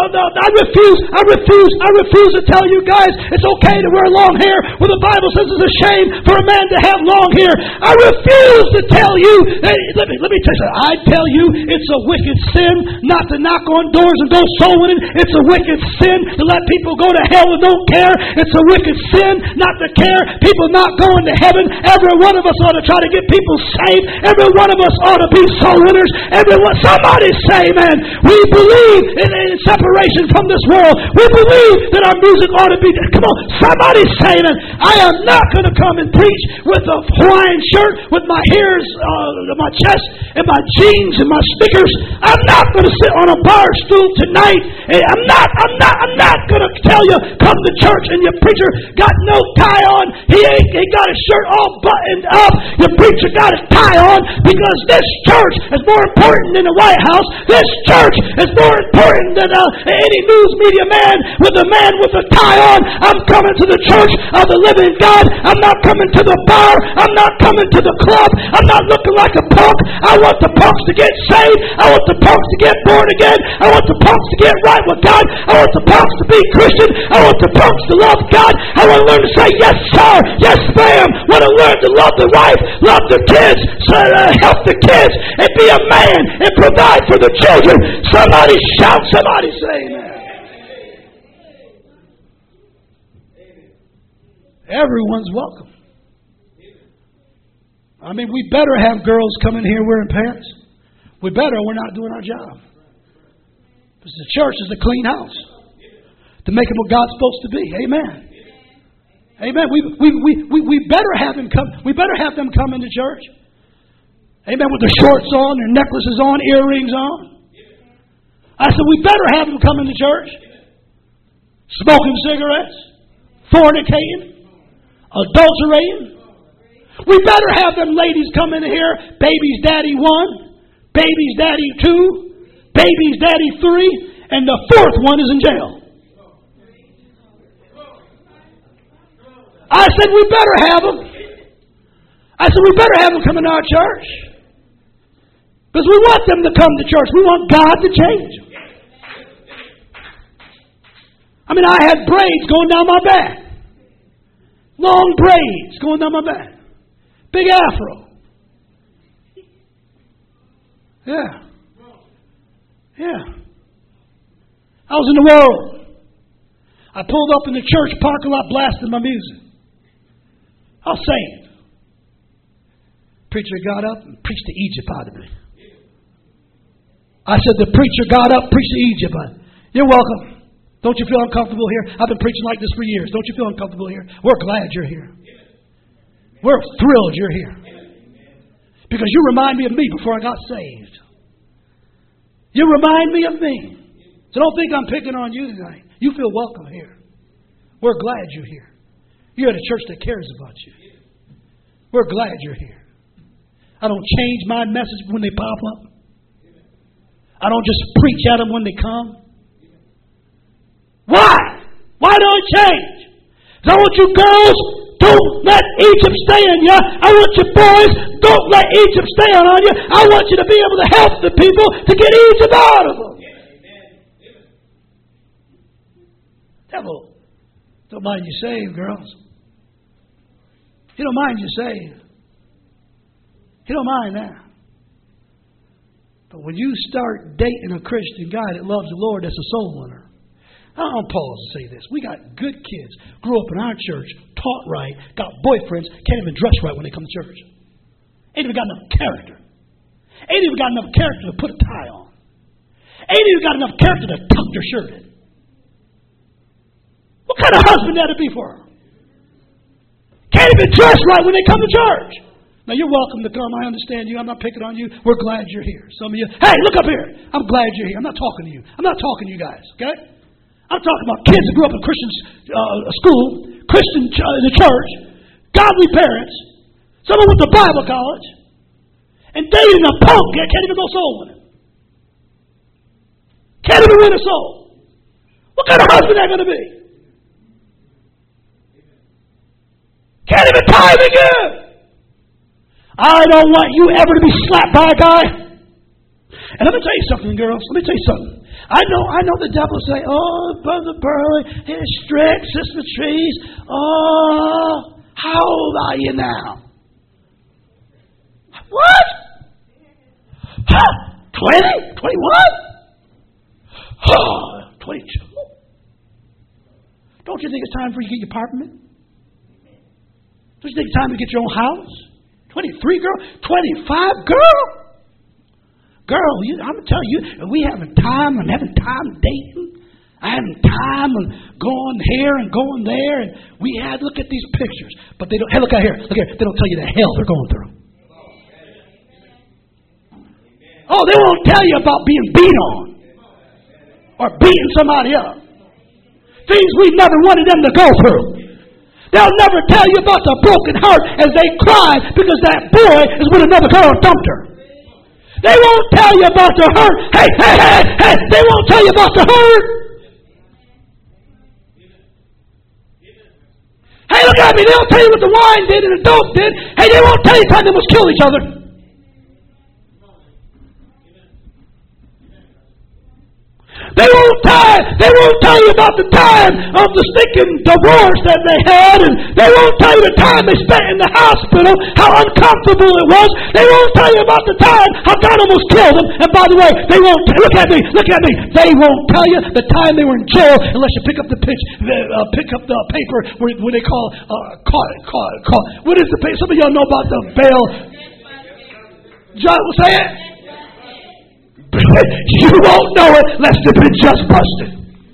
to tell you guys it's okay to wear long hair when the Bible says it's a shame for a man to have long hair. I refuse to tell you. Let me tell you something. I tell you it's a wicked sin not to knock on doors and go soul winning. It's a wicked sin to let people go to hell and don't care. It's a wicked sin not to care. People not going to heaven. Every one of us ought to try to get people saved. Every one of us ought to be soul winners. Somebody say, man, we believe in separation from this world. We believe that our music ought to be. Come on, somebody say that. I am not going to come and preach with a Hawaiian shirt with my hairs on my chest and my jeans and my sneakers. I'm not going to sit on a bar stool tonight. I'm not going to tell you come to church and your preacher got no tie on. He got his shirt all buttoned up. Your preacher got his tie on because this church is more important than the White House. This church is more important than any news media man with a tie on. I'm coming to the church of the living God. I'm not coming to the bar. I'm not coming to the club. I'm not looking like a punk. I want the punks to get saved. I want the punks to get born again. I want the punks to get right with God. I want the punks to be Christian. I want the punks to love God. I want to learn to say yes, sir, yes, ma'am. I want to learn to love the wife, love the kids, help the kids, and be a man and provide for the children. Somebody shout, somebody say amen. Everyone's welcome. I mean, we better have girls coming here wearing pants. We better, or we're not doing our job. Because the church is a clean house to make it what God's supposed to be. Amen. Amen. We better have them come. We better have them come into church. Amen. With their shorts on, their necklaces on, earrings on. I said we better have them come into church, smoking cigarettes, fornicating, adulterating. We better have them ladies come in here. Baby's daddy 1, baby's daddy 2, baby's daddy 3, and the 4th one is in jail. I said we better have them. I said we better have them come into our church. Because we want them to come to church. We want God to change them. I mean, I had braids going down my back. Long braids going down my back. Big afro. Yeah. I was in the world. I pulled up in the church parking lot blasting my music. I was saved. Preacher got up and preached to Egypt out of me. I said, the preacher got up, preached to Egypt. You're welcome. Don't you feel uncomfortable here? I've been preaching like this for years. Don't you feel uncomfortable here? We're glad you're here. We're thrilled you're here. Because you remind me of me before I got saved. You remind me of me. So don't think I'm picking on you tonight. You feel welcome here. We're glad you're here. You're at a church that cares about you. We're glad you're here. I don't change my message when they pop up. I don't just preach at them when they come. Why? Why don't it change? Because I want you girls, don't let Egypt stay on you. I want you boys, don't let Egypt stay on you. I want you to be able to help the people to get Egypt out of them. Devil, Don't mind you saved, girls. He don't mind you saved. He don't mind that. But when you start dating a Christian guy that loves the Lord, that's a soul winner. I'll pause and say this. We got good kids, grew up in our church, taught right, got boyfriends, can't even dress right when they come to church. Ain't even got enough character. Ain't even got enough character to put a tie on. Ain't even got enough character to tuck their shirt in. What kind of husband that'd be for her? Can't even dress right when they come to church. Now, you're welcome to come. I understand you. I'm not picking on you. We're glad you're here. Some of you, hey, look up here. I'm glad you're here. I'm not talking to you. I'm not talking to you guys, okay? I'm talking about kids that grew up in Christian school, Christian in the church, godly parents. Some of them went to Bible college, and dating a punk that can't even go soul winning. Can't even win a soul. What kind of husband that going to be? Can't even tithe and give. I don't want you ever to be slapped by a guy. And let me tell you something, girls. Let me tell you something. I know the devil say, oh, Brother Burley, he's strict, Sister Trees. Oh, how old are you now? What? Huh? 20? 21? Oh, 22. Don't you think it's time for you to get your apartment? Don't you think it's time to get your own house? 23, girl? 25, girl? Girl, I'm telling you, we having time. I'm having time dating. I'm having time and going here and going there. And we had look at these pictures. But they don't, hey, look out here. Look here. They don't tell you the hell they're going through. Oh, they won't tell you about being beat on or beating somebody up. Things we never wanted them to go through. They'll never tell you about the broken heart as they cry because that boy is with another girl and dumped her. They won't tell you about the hurt. Hey, they won't tell you about the hurt. Hey, look at me. They don't tell you what the wine did and the dope did. Hey, they won't tell you how they must kill each other. They won't tell you about the time of the stinking divorce that they had, and they won't tell you the time they spent in the hospital, how uncomfortable it was. They won't tell you about the time how God almost killed them. And by the way, they won't look at me. They won't tell you the time they were in jail unless you pick up the paper where they call caught. What is the paper? Some of y'all know about the bail. John, say it. You won't know it unless you've been just busted.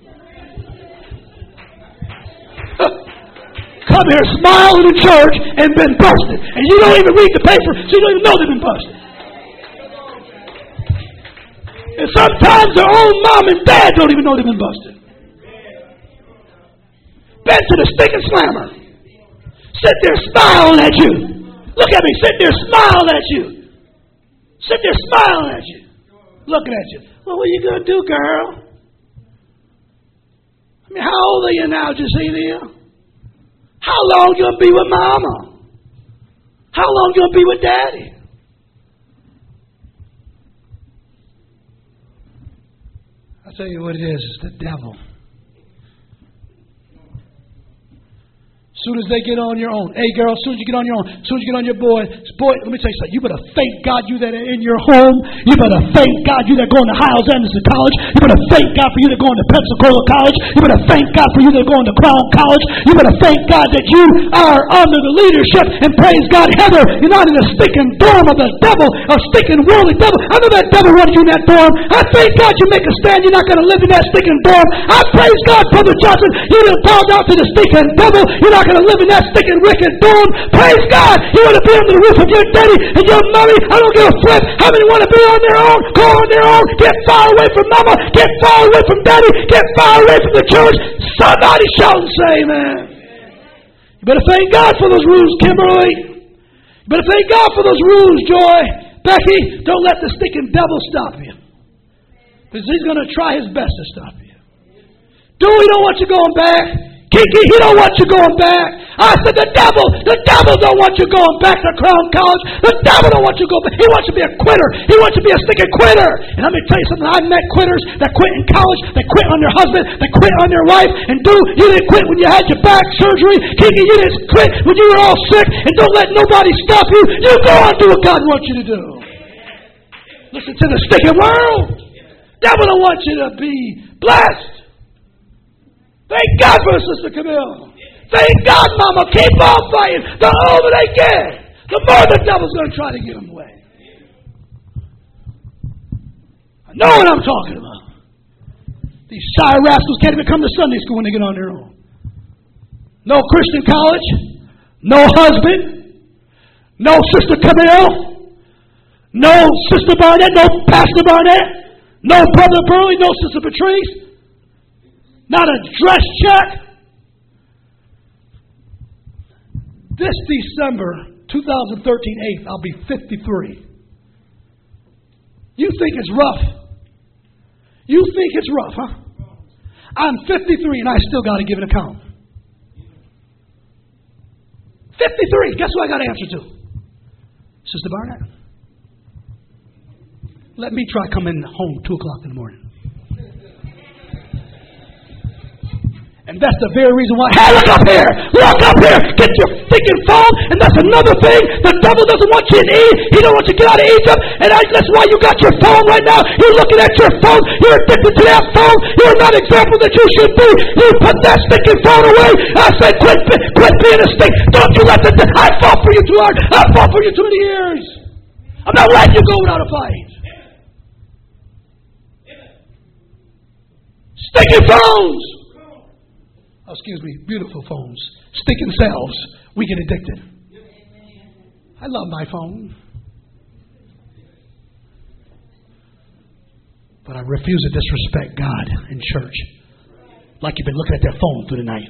Come here smiling in church and been busted. And you don't even read the paper, so you don't even know they've been busted. And sometimes their own mom and dad don't even know they've been busted. Benson, the stinking slammer. Sit there smiling at you. Look at me, sit there smiling at you. Sit there smiling at you. Looking at you. Well, what are you going to do, girl? I mean, how old are you now, Jacinia? How long you going to be with Mama? How long you going to be with Daddy? I'll tell you what it is. It's the devil. As soon as they get on your own. Hey, girl, as soon as you get on your own. As soon as you get on your boy, let me tell you something. You better thank God you that are in your home. You better thank God you that are going to Hiles Anderson College. You better thank God for you that are going to Pensacola College. You better thank God for you that are going to Crown College. You better thank God that you are under the leadership. And praise God, Heather, you're not in the stinking dorm of the devil, a stinking worldly devil. I know that devil wanted you in that dorm. I thank God you make a stand. You're not going to live in that stinking dorm. I praise God, Brother Johnson, you didn't bow down to the stinking devil. You're not going to live in that stinking wicked dorm. Praise God. You want to be under the roof of your daddy and your mommy. I don't give a flip. How many want to be on their own? Go on their own. Get far away from mama. Get far away from daddy. Get far away from the church. Somebody shout and say amen. You better thank God for those rules, Kimberly. You better thank God for those rules, Joy. Becky, don't let the stinking devil stop you. Because he's going to try his best to stop you. Dewey don't want you going back. Kiki, he don't want you going back. I said, the devil don't want you going back to Crown College. The devil don't want you to go back. He wants you to be a quitter. He wants you to be a stinking quitter. And let me tell you something. I met quitters that quit in college, that quit on their husband, that quit on their wife. And you didn't quit when you had your back surgery. Kiki, you didn't quit when you were all sick. And don't let nobody stop you. You go on and do what God wants you to do. Listen to the stinking world. Devil don't want you to be blessed. Thank God for Sister Camille. Thank God, Mama. Keep on fighting. The older they get, the more the devil's going to try to get them away. I know what I'm talking about. These shy rascals can't even come to Sunday school when they get on their own. No Christian college. No husband. No Sister Camille. No Sister Barnett. No Pastor Barnett. No Brother Burley. No Sister Patrice. Not a dress check. This December 2013 8th, I'll be 53. You think it's rough? You think it's rough, huh? I'm 53 and I still got to give an account. 53. Guess what I got to answer to? Sister Barnett. Let me try coming home 2 o'clock in the morning. And that's the very reason why. Hey, look up here! Look up here! Get your freaking phone! And that's another thing. The devil doesn't want you to eat. He don't want you to get out of Egypt. And that's why you got your phone right now. You're looking at your phone. You're addicted to that phone. You're not an example that you should be. You put that stinking phone away. I said, quit being a stink. Don't you let I fought for you too hard. I fought for you too many years. I'm not letting you go without a fight. Stinking phones! Oh, excuse me, beautiful phones. Stinking selves. We get addicted. I love my phone. But I refuse to disrespect God in church. Like you've been looking at that phone through the night.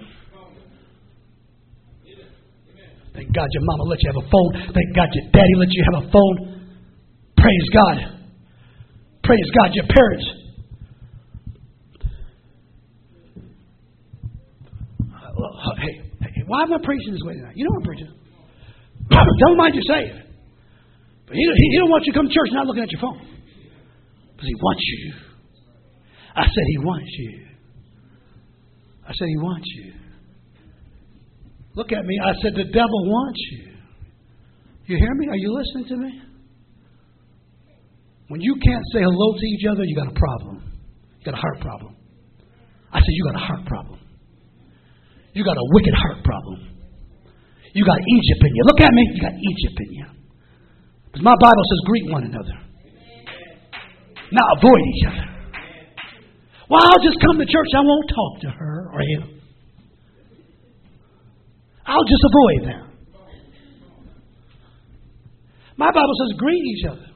Thank God your mama let you have a phone. Thank God your daddy let you have a phone. Praise God. Praise God your parents. Hey, why am I preaching this way tonight? You know I'm preaching. Don't mind you saved. But he don't want you to come to church not looking at your phone. Because he wants you. I said he wants you. I said he wants you. Look at me. I said the devil wants you. You hear me? Are you listening to me? When you can't say hello to each other, you got a problem. You got a heart problem. I said you got a heart problem. You got a wicked heart problem. You got Egypt in you. Look at me. You got Egypt in you. Because my Bible says greet one another. Not avoid each other. Well, I'll just come to church. I won't talk to her or him. I'll just avoid them. My Bible says greet each other.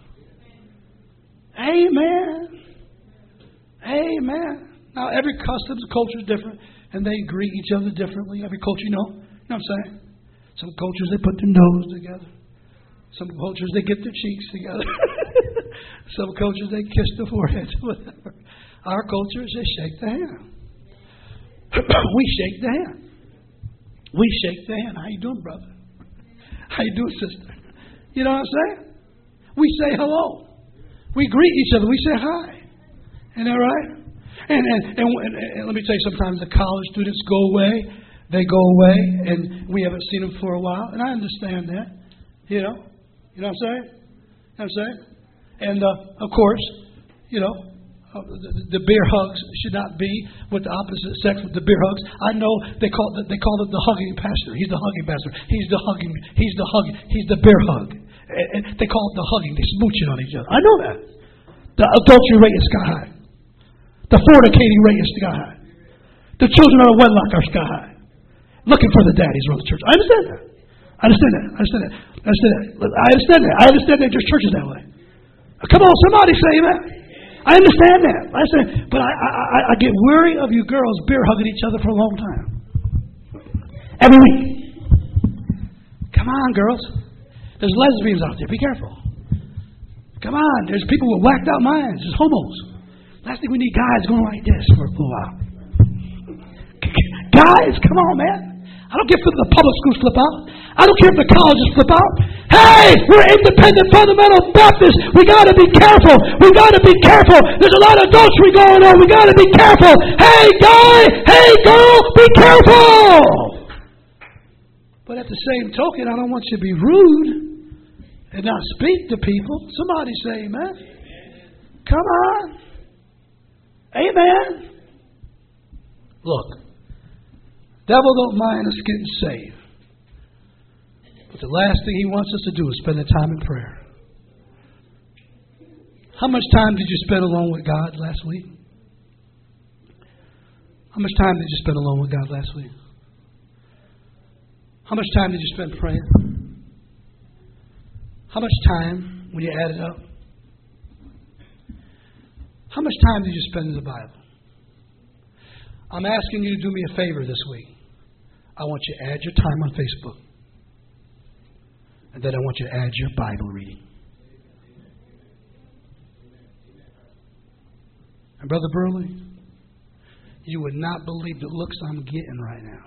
Amen. Amen. Now, every custom, culture is different. And they greet each other differently. Every culture, you know what I'm saying? Some cultures, they put their nose together. Some cultures, they get their cheeks together. Some cultures, they kiss the forehead. Whatever. Our culture is just shake the hand. We shake the hand. We shake the hand. How you doing, brother? How you doing, sister? You know what I'm saying? We say hello. We greet each other. We say hi. Isn't that right? And let me tell you, sometimes the college students go away. They go away, and we haven't seen them for a while. And I understand that. You know what I'm saying? You know what I'm saying? And, of course, the beer hugs should not be with the opposite sex with the beer hugs. I know they call it the hugging pastor. He's the hugging pastor. He's the beer hug. And they call it the hugging. They smooching on each other. I know that. The adultery rate is sky high. The fornicating rate is sky high. The children out of wedlock are sky high. Looking for the daddies around the church. I understand that. I understand that there's churches that way. Come on, somebody say that. I understand that. But I get weary of you girls beer hugging each other for a long time. Every week. Come on, girls. There's lesbians out there. Be careful. Come on. There's people with whacked out minds. There's homos. Last thing we need guys going like this for a little while. Guys, come on, man. I don't care if the public schools flip out. I don't care if the colleges flip out. Hey, we're independent fundamental Baptists. We got to be careful. We got to be careful. There's a lot of adultery going on. We got to be careful. Hey, guy. Hey, girl. Be careful. But at the same token, I don't want you to be rude and not speak to people. Somebody say amen. Come on. Amen. Look, devil don't mind us getting saved. But the last thing he wants us to do is spend the time in prayer. How much time did you spend alone with God last week? How much time did you spend alone with God last week? How much time did you spend praying? How much time, when you add it up? How much time did you spend in the Bible? I'm asking you to do me a favor this week. I want you to add your time on Facebook. And then I want you to add your Bible reading. And Brother Burley, you would not believe the looks I'm getting right now.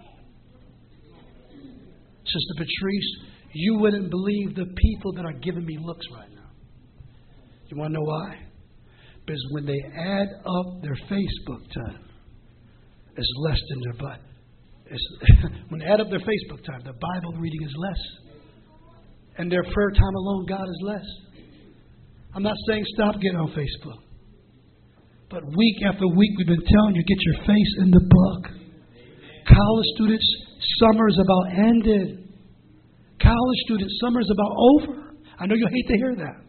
Sister Patrice, you wouldn't believe the people that are giving me looks right now. You want to know why? Because when they add up their Facebook time, it's less than their Bible. When they add up their Facebook time, their Bible reading is less. And their prayer time alone, God, is less. I'm not saying stop getting on Facebook. But week after week, we've been telling you, get your face in the book. College students, summer's about ended. College students, summer's about over. I know you hate to hear that.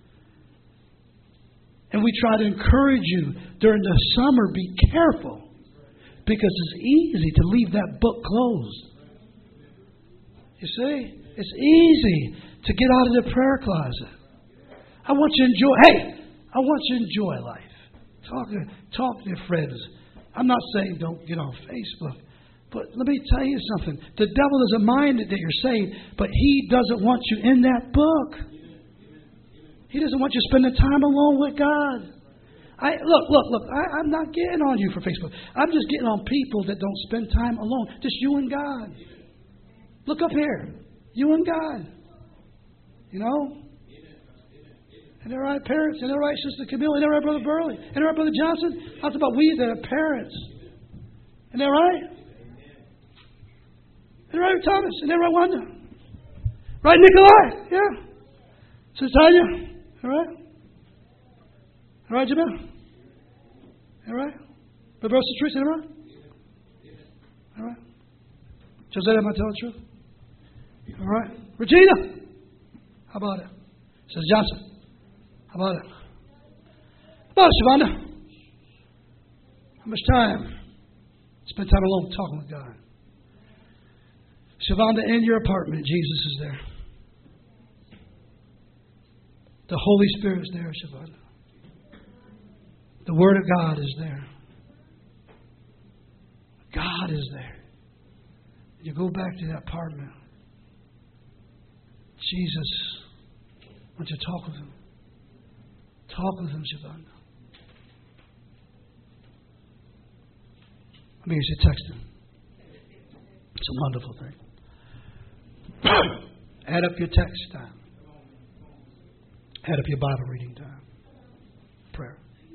And we try to encourage you during the summer, be careful. Because it's easy to leave that book closed. You see? It's easy to get out of the prayer closet. I want you to enjoy. Hey, I want you to enjoy life. Talk to your friends. I'm not saying don't get on Facebook. But let me tell you something. The devil doesn't mind that you're saved, but he doesn't want you in that book. He doesn't want you spending time alone with God. Look. I'm not getting on you for Facebook. I'm just getting on people that don't spend time alone. Just you and God. Look up here. You and God. You know? Ain't that right, parents? Ain't that right, Sister Camille? Ain't that right, Brother Burley? Ain't that right, Brother Johnson? That's about we that are parents. Ain't that right? Ain't that right, Thomas? Ain't that right, Wanda? Right, Nikolai? Yeah. Sister Tanya? All right? All right, Jamil? All right? Brother Sister Teresa, all right? All right? Josiah, am I telling the truth? All right? Regina? How about it? Sister Johnson? How about it? How about it, Shavonda? How much time? Spend time alone talking with God. Shavonda, in your apartment, Jesus is there. The Holy Spirit is there, Shavonda. The Word of God is there. God is there. You go back to that apartment. Jesus, I want you to talk with him. Talk with him, Shavonda. Let me hear you text him. It's a wonderful thing. Add up your text time. Add up your Bible reading time. Prayer.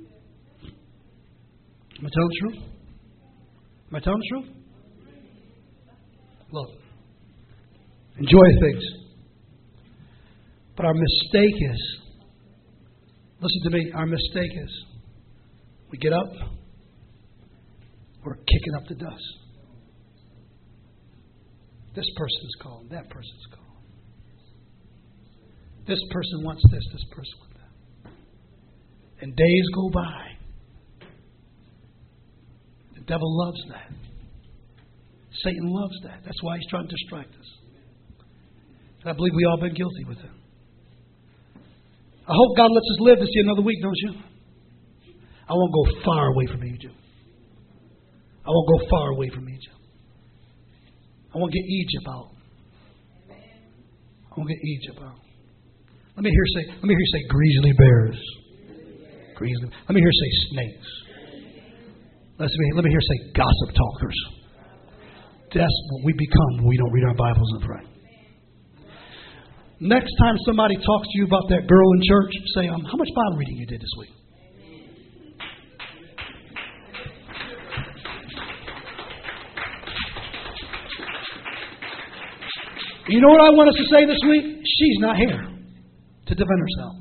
Am I telling the truth? Am I telling the truth? Look, enjoy things. But our mistake is, listen to me, our mistake is, we get up, we're kicking up the dust. This person's calling, that person's calling. This person wants this person wants that. And days go by. The devil loves that. Satan loves that. That's why he's trying to distract us. And I believe we all been guilty with it. I hope God lets us live to see another week, don't you? I won't go far away from Egypt. I won't go far away from Egypt. I won't get Egypt out. I won't get Egypt out. Let me hear you say grizzly bears. Grizzly. Let me hear you say snakes. Let me hear you say gossip talkers. That's what we become when we don't read our Bibles and pray. Next time somebody talks to you about that girl in church, say, how much Bible reading you did this week? You know what I want us to say this week? She's not here to defend herself.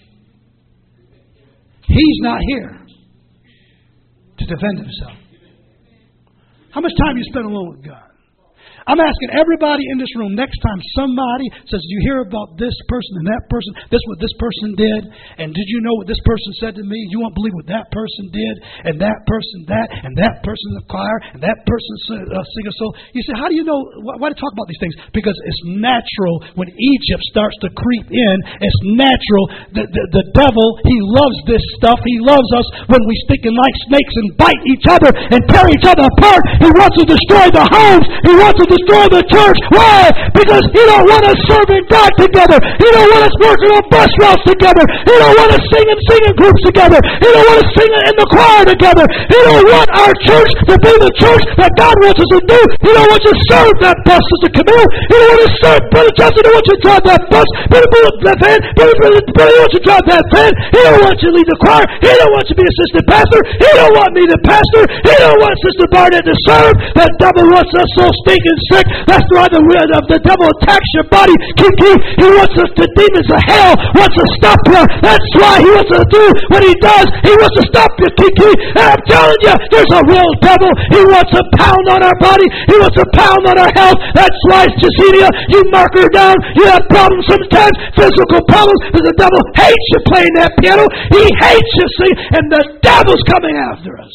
He's not here to defend himself. How much time do you spend alone with God? I'm asking everybody in this room, next time somebody says, you hear about this person and that person, this what this person did, and did you know what this person said to me? You won't believe what that person did, and that person that, and that person in the choir, and that person singer soul. You say, how do you know? Why do you talk about these things? Because it's natural when Egypt starts to creep in. It's natural. The devil, he loves this stuff. He loves us when we stick in like snakes and bite each other and tear each other apart. He wants to destroy the homes. He wants to destroy the church. Why? Because he don't want us serving God together. He don't want us working on bus routes together. He don't want us singing groups together. He don't want us singing in the choir together. He don't want our church to be the church that God wants us to do. He don't want you to serve that bus, Sister Camille. He don't want to serve Brother Justin. He don't want you to drive that bus. Brother van. Brother wants you to drive that van. He don't want you to lead the choir. He don't want you to be assistant pastor. He don't want me to pastor. He don't want Sister Barnett to serve. The devil wants us so stinking sick. That's why the devil attacks your body. Kiki, he wants us to demons of hell, wants to stop you. That's why he wants to do what he does. He wants to stop you, Kiki. And I'm telling you, there's a real devil. He wants to pound on our body. He wants to pound on our health. That's why, Jacinia, you mark her down. You have problems sometimes, physical problems, because the devil hates you playing that piano. He hates you, see, and the devil's coming after us.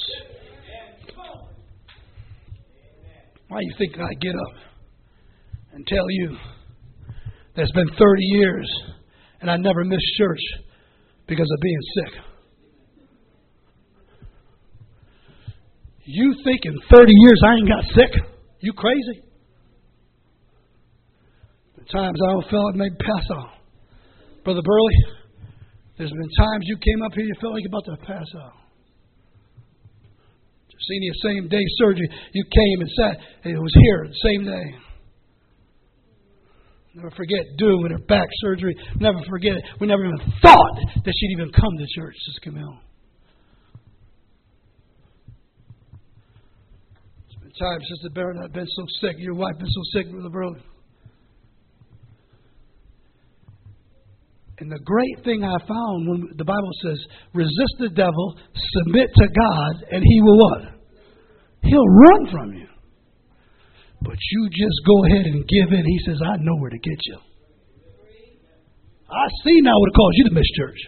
Why do you think I get up and tell you that it's been 30 years and I never missed church because of being sick? You think in 30 years I ain't got sick? You crazy? The times I felt like maybe pass out. Brother Burley, there's been times you came up here you felt like you're about to pass out. Senior same day surgery. You came and sat. It was here the same day. Never forget doing her back surgery. Never forget it. We never even thought that she'd even come to church, Sister Camille. It's been times, Sister Barrett, I've been so sick. Your wife been so sick, Brother Burley. And the great thing I found when the Bible says, resist the devil, submit to God, and he will what? He'll run from you. But you just go ahead and give in. He says, I know where to get you. I see now what it caused you to miss church.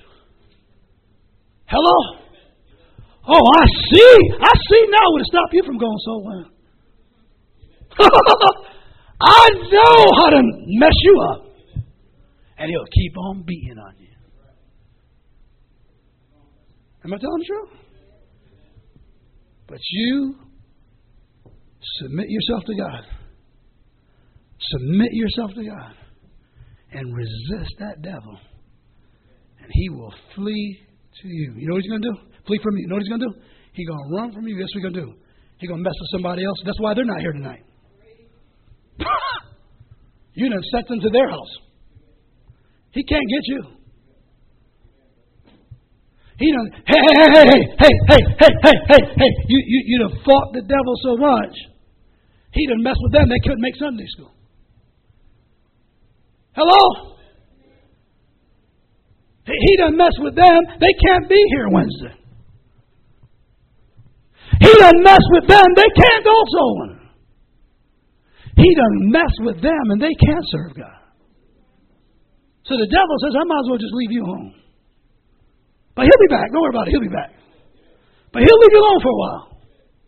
Hello? Oh, I see. I see now what it stopped you from going so well. I know how to mess you up. And he'll keep on beating on you. Am I telling the truth? But you submit yourself to God. Submit yourself to God. And resist that devil. And he will flee to you. You know what he's going to do? Flee from you. You know what he's going to do? He's going to run from you. That's what he's going to do. He's going to mess with somebody else. That's why they're not here tonight. You done sent them to their house. He can't get you. He done, hey. You done fought the devil so much. He done messed with them. They couldn't make Sunday school. Hello? He done messed with them. They can't be here Wednesday. He done messed with them. They can't go sowing. He done messed with them and they can't serve God. So the devil says, I might as well just leave you home. But he'll be back. Don't worry about it. He'll be back. But he'll leave you alone for a while.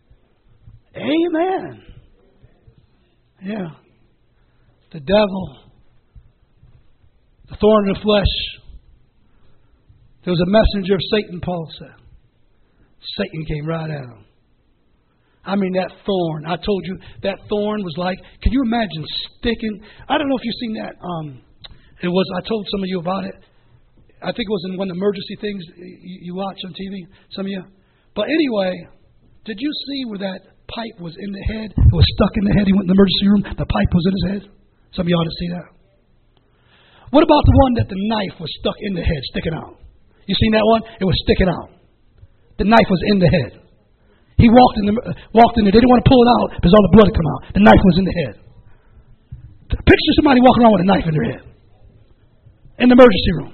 Amen. Yeah. The devil, the thorn in the flesh. There was a messenger of Satan, Paul said. Satan came right at him. I mean, that thorn. I told you that thorn was like, can you imagine sticking? I don't know if you've seen that. I told some of you about it. I think it was in one of the emergency things you watch on TV, some of you. But anyway, did you see where that pipe was in the head. It was stuck in the head. He went in the emergency room. The pipe was in his head. Some of you ought to see that. What about the one that the knife was stuck in the head, sticking out? You seen that one? It was sticking out. The knife was in the head. He walked in there. They didn't want to pull it out because all the blood had come out. The knife was in the head. Picture somebody walking around with a knife in their head in the emergency room.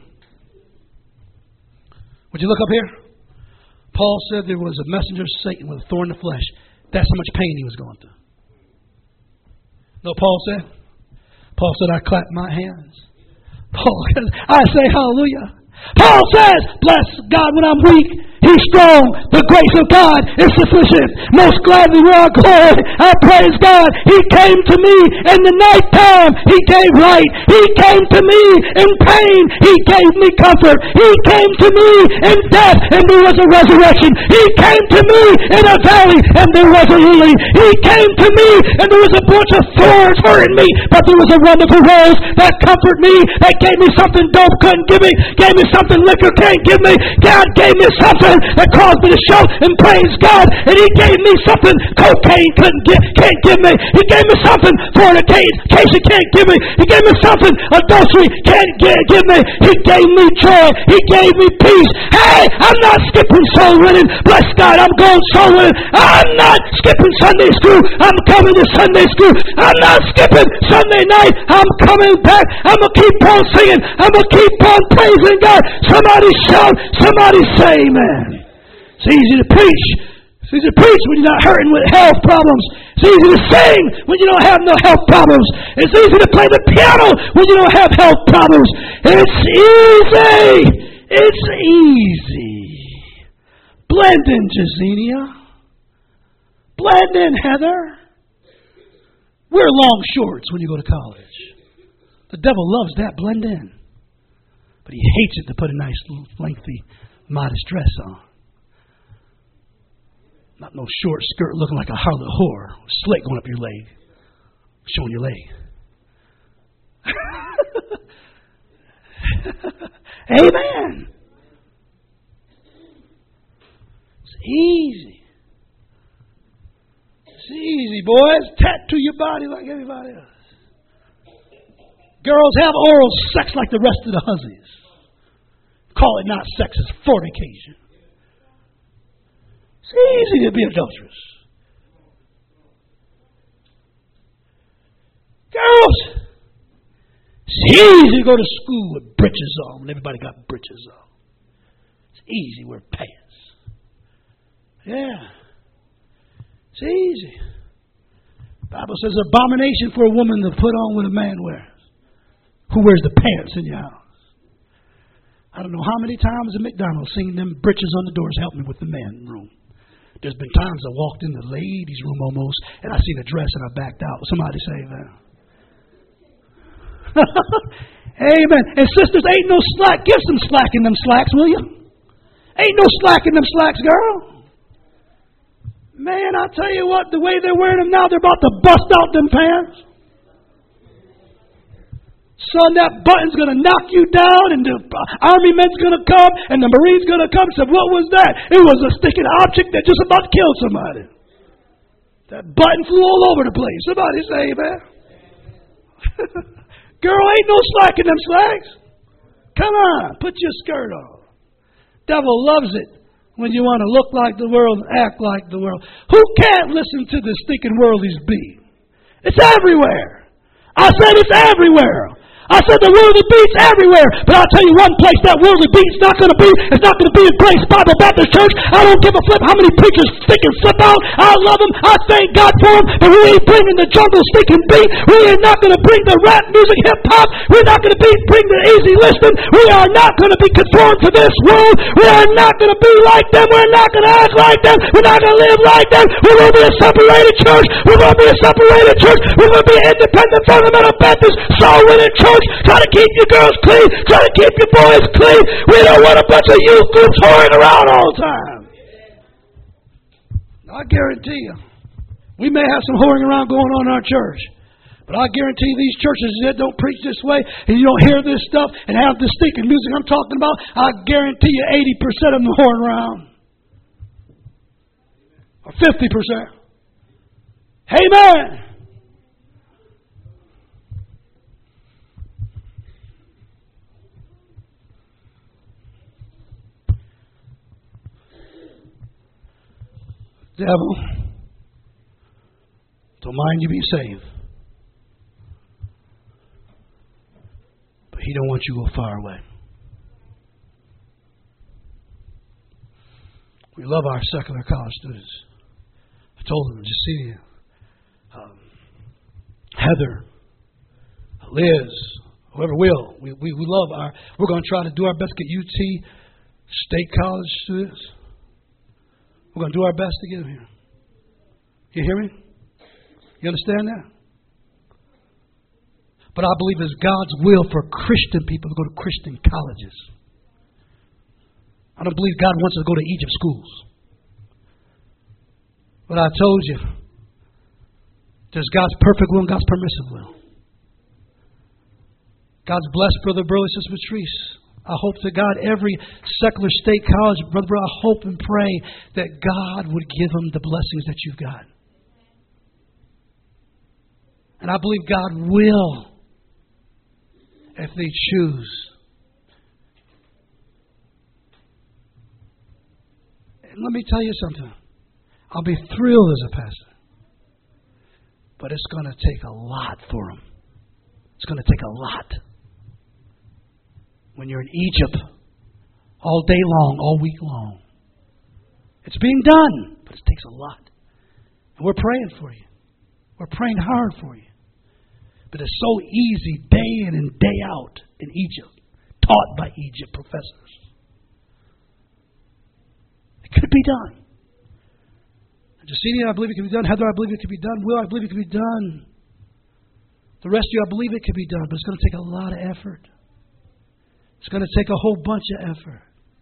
Would you look up here? Paul said there was a messenger of Satan with a thorn in the flesh. That's how much pain he was going through. No, Paul said? Paul said, I clap my hands. Paul says, I say hallelujah. Paul says, bless God when I'm weak. He's strong. The grace of God is sufficient. Most gladly will I glory. I praise God. He came to me in the nighttime. He gave light. He came to me in pain. He gave me comfort. He came to me in death, and there was a resurrection. He came to me in a valley, and there was a lily. He came to me, and there was a bunch of thorns hurting me, but there was a wonderful rose that comforted me, that gave me something dope couldn't give me, gave me something liquor can't give me. God gave me something that caused me to shout and praise God, and He gave me something cocaine can't give me. He gave me something fornication can't give me. He gave me something adultery can't give me. He gave me joy. He gave me peace. Hey, I'm not skipping soul winning. Bless God, I'm going soul winning. I'm not skipping Sunday school. I'm coming to Sunday school. I'm not skipping Sunday night. I'm coming back. I'm going to keep on singing. I'm going to keep on praising God. Somebody shout. Somebody say amen. It's easy to preach. It's easy to preach when you're not hurting with health problems. It's easy to sing when you don't have no health problems. It's easy to play the piano when you don't have health problems. It's easy. It's easy. Blend in, Jazinia. Blend in, Heather. Wear long shorts when you go to college. The devil loves that. Blend in. But he hates it to put a nice, lengthy, modest dress on. Not no short skirt looking like a harlot whore. Slit going up your leg. Showing your leg. Amen. It's easy. It's easy, boys. Tattoo your body like everybody else. Girls, have oral sex like the rest of the hussies. Call it not sex, it's fornication. It's easy to be adulterous. Girls, it's easy to go to school with breeches on when everybody got breeches on. It's easy to wear pants. Yeah. It's easy. The Bible says abomination for a woman to put on what a man wears. Who wears the pants in your house? I don't know how many times at McDonald's seen them breeches on the doors help me with the man room. There's been times I walked in the ladies' room almost, and I seen a dress and I backed out. Somebody say that. Amen. And sisters, ain't no slack. Give some slack in them slacks, will you? Ain't no slack in them slacks, girl. Man, I tell you what, the way they're wearing them now, they're about to bust out them pants. Son, that button's going to knock you down, and the army men's going to come, and the Marines going to come and say, what was that? It was a sticking object that just about killed somebody. That button flew all over the place. Somebody say amen. Girl, ain't no slack in them slacks. Come on, put your skirt on. Devil loves it when you want to look like the world and act like the world. Who can't listen to the stinking worldlies be? It's everywhere. I said it's everywhere. I said the worldly beat's everywhere. But I'll tell you one place that worldly beat's not going to be. It's not going to be in Grace Bible Baptist Church. I don't give a flip how many preachers stick and flip out. I love them. I thank God for them. But we ain't bringing the jungle stinking beat. We are not going to bring the rap music, hip hop. We're not going to bring the easy listening. We are not going to be conformed to this world. We are not going to be like them. We're not going to act like them. We're not going to live like them. We're going to be a separated church. We're going to be a separated church. We're going to be an independent fundamental Baptist soul-winning church. Try to keep your girls clean. Try to keep your boys clean. We don't want a bunch of youth groups whoring around all the time. I guarantee you, we may have some whoring around going on in our church. But I guarantee these churches that don't preach this way and you don't hear this stuff and have this stinking music I'm talking about, I guarantee you 80% of them whoring around. Or 50%. Amen. Devil, don't mind you be saved. But he don't want you to go far away. We love our secular college students. I told them, Jacinia, Heather, Liz, whoever will. We love we're going to try to do our best to get UT State College students. We're going to do our best to get them here. You hear me? You understand that? But I believe it's God's will for Christian people to go to Christian colleges. I don't believe God wants us to go to Egypt schools. But I told you, there's God's perfect will and God's permissive will. God's blessed Brother Burley, Sister Patrice. I hope to God every secular state college, Brother Burley, I hope and pray that God would give them the blessings that you've got. And I believe God will, if they choose. And let me tell you something. I'll be thrilled as a pastor. But it's going to take a lot for them. It's going to take a lot. When you're in Egypt all day long, all week long. It's being done, but it takes a lot. And we're praying for you. We're praying hard for you. But it's so easy day in and day out in Egypt, taught by Egypt professors. It could be done. Jacinia, I believe it could be done. Heather, I believe it could be done. Will, I believe it could be done. The rest of you, I believe it could be done, but it's going to take a lot of effort. It's going to take a whole bunch of effort.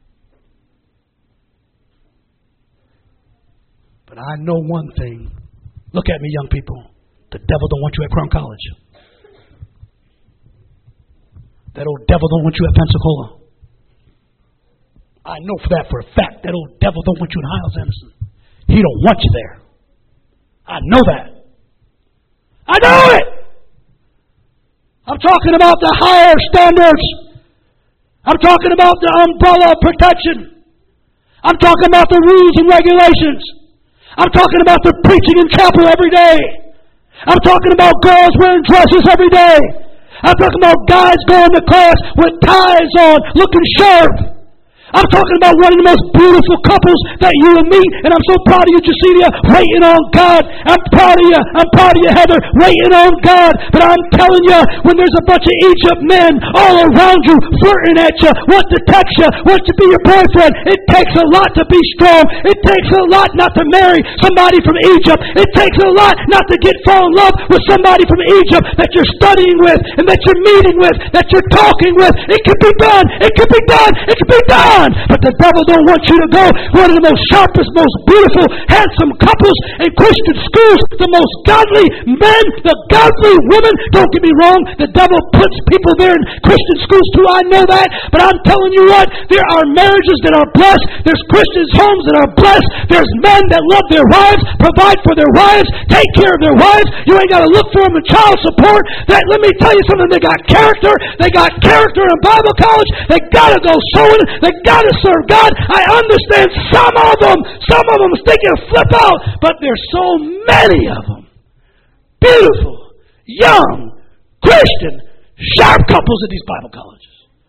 But I know one thing. Look at me, young people. The devil don't want you at Crown College. That old devil don't want you at Pensacola. I know for that for a fact. That old devil don't want you in Hiles Anderson. He don't want you there. I know that. I know it. I'm talking about the higher standards. I'm talking about the umbrella of protection. I'm talking about the rules and regulations. I'm talking about the preaching in chapel every day. I'm talking about girls wearing dresses every day. I'm talking about guys going to class with ties on, looking sharp. I'm talking about one of the most beautiful couples that you will meet. And I'm so proud of you, Jacinia, waiting on God. I'm proud of you. I'm proud of you, Heather, waiting on God. But I'm telling you, when there's a bunch of Egypt men all around you, flirting at you, want to text you, want to be your boyfriend, it takes a lot to be strong. It takes a lot not to marry somebody from Egypt. It takes a lot not to fall in love with somebody from Egypt that you're studying with and that you're meeting with, that you're talking with. It can be done. It can be done. It can be done. But the devil don't want you to go. One of the most sharpest, most beautiful, handsome couples in Christian schools, the most godly men, the godly women. Don't get me wrong, the devil puts people there in Christian schools too. I know that. But I'm telling you what, there are marriages that are blessed. There's Christian homes that are blessed. There's men that love their wives, provide for their wives, take care of their wives. You ain't got to look for them in child support. That, let me tell you something, they got character. They got character in Bible college. They got to go sowing. They got to serve God. I understand some of them think you flip out, but there's so many of them. Beautiful, young, Christian, sharp couples at these Bible colleges.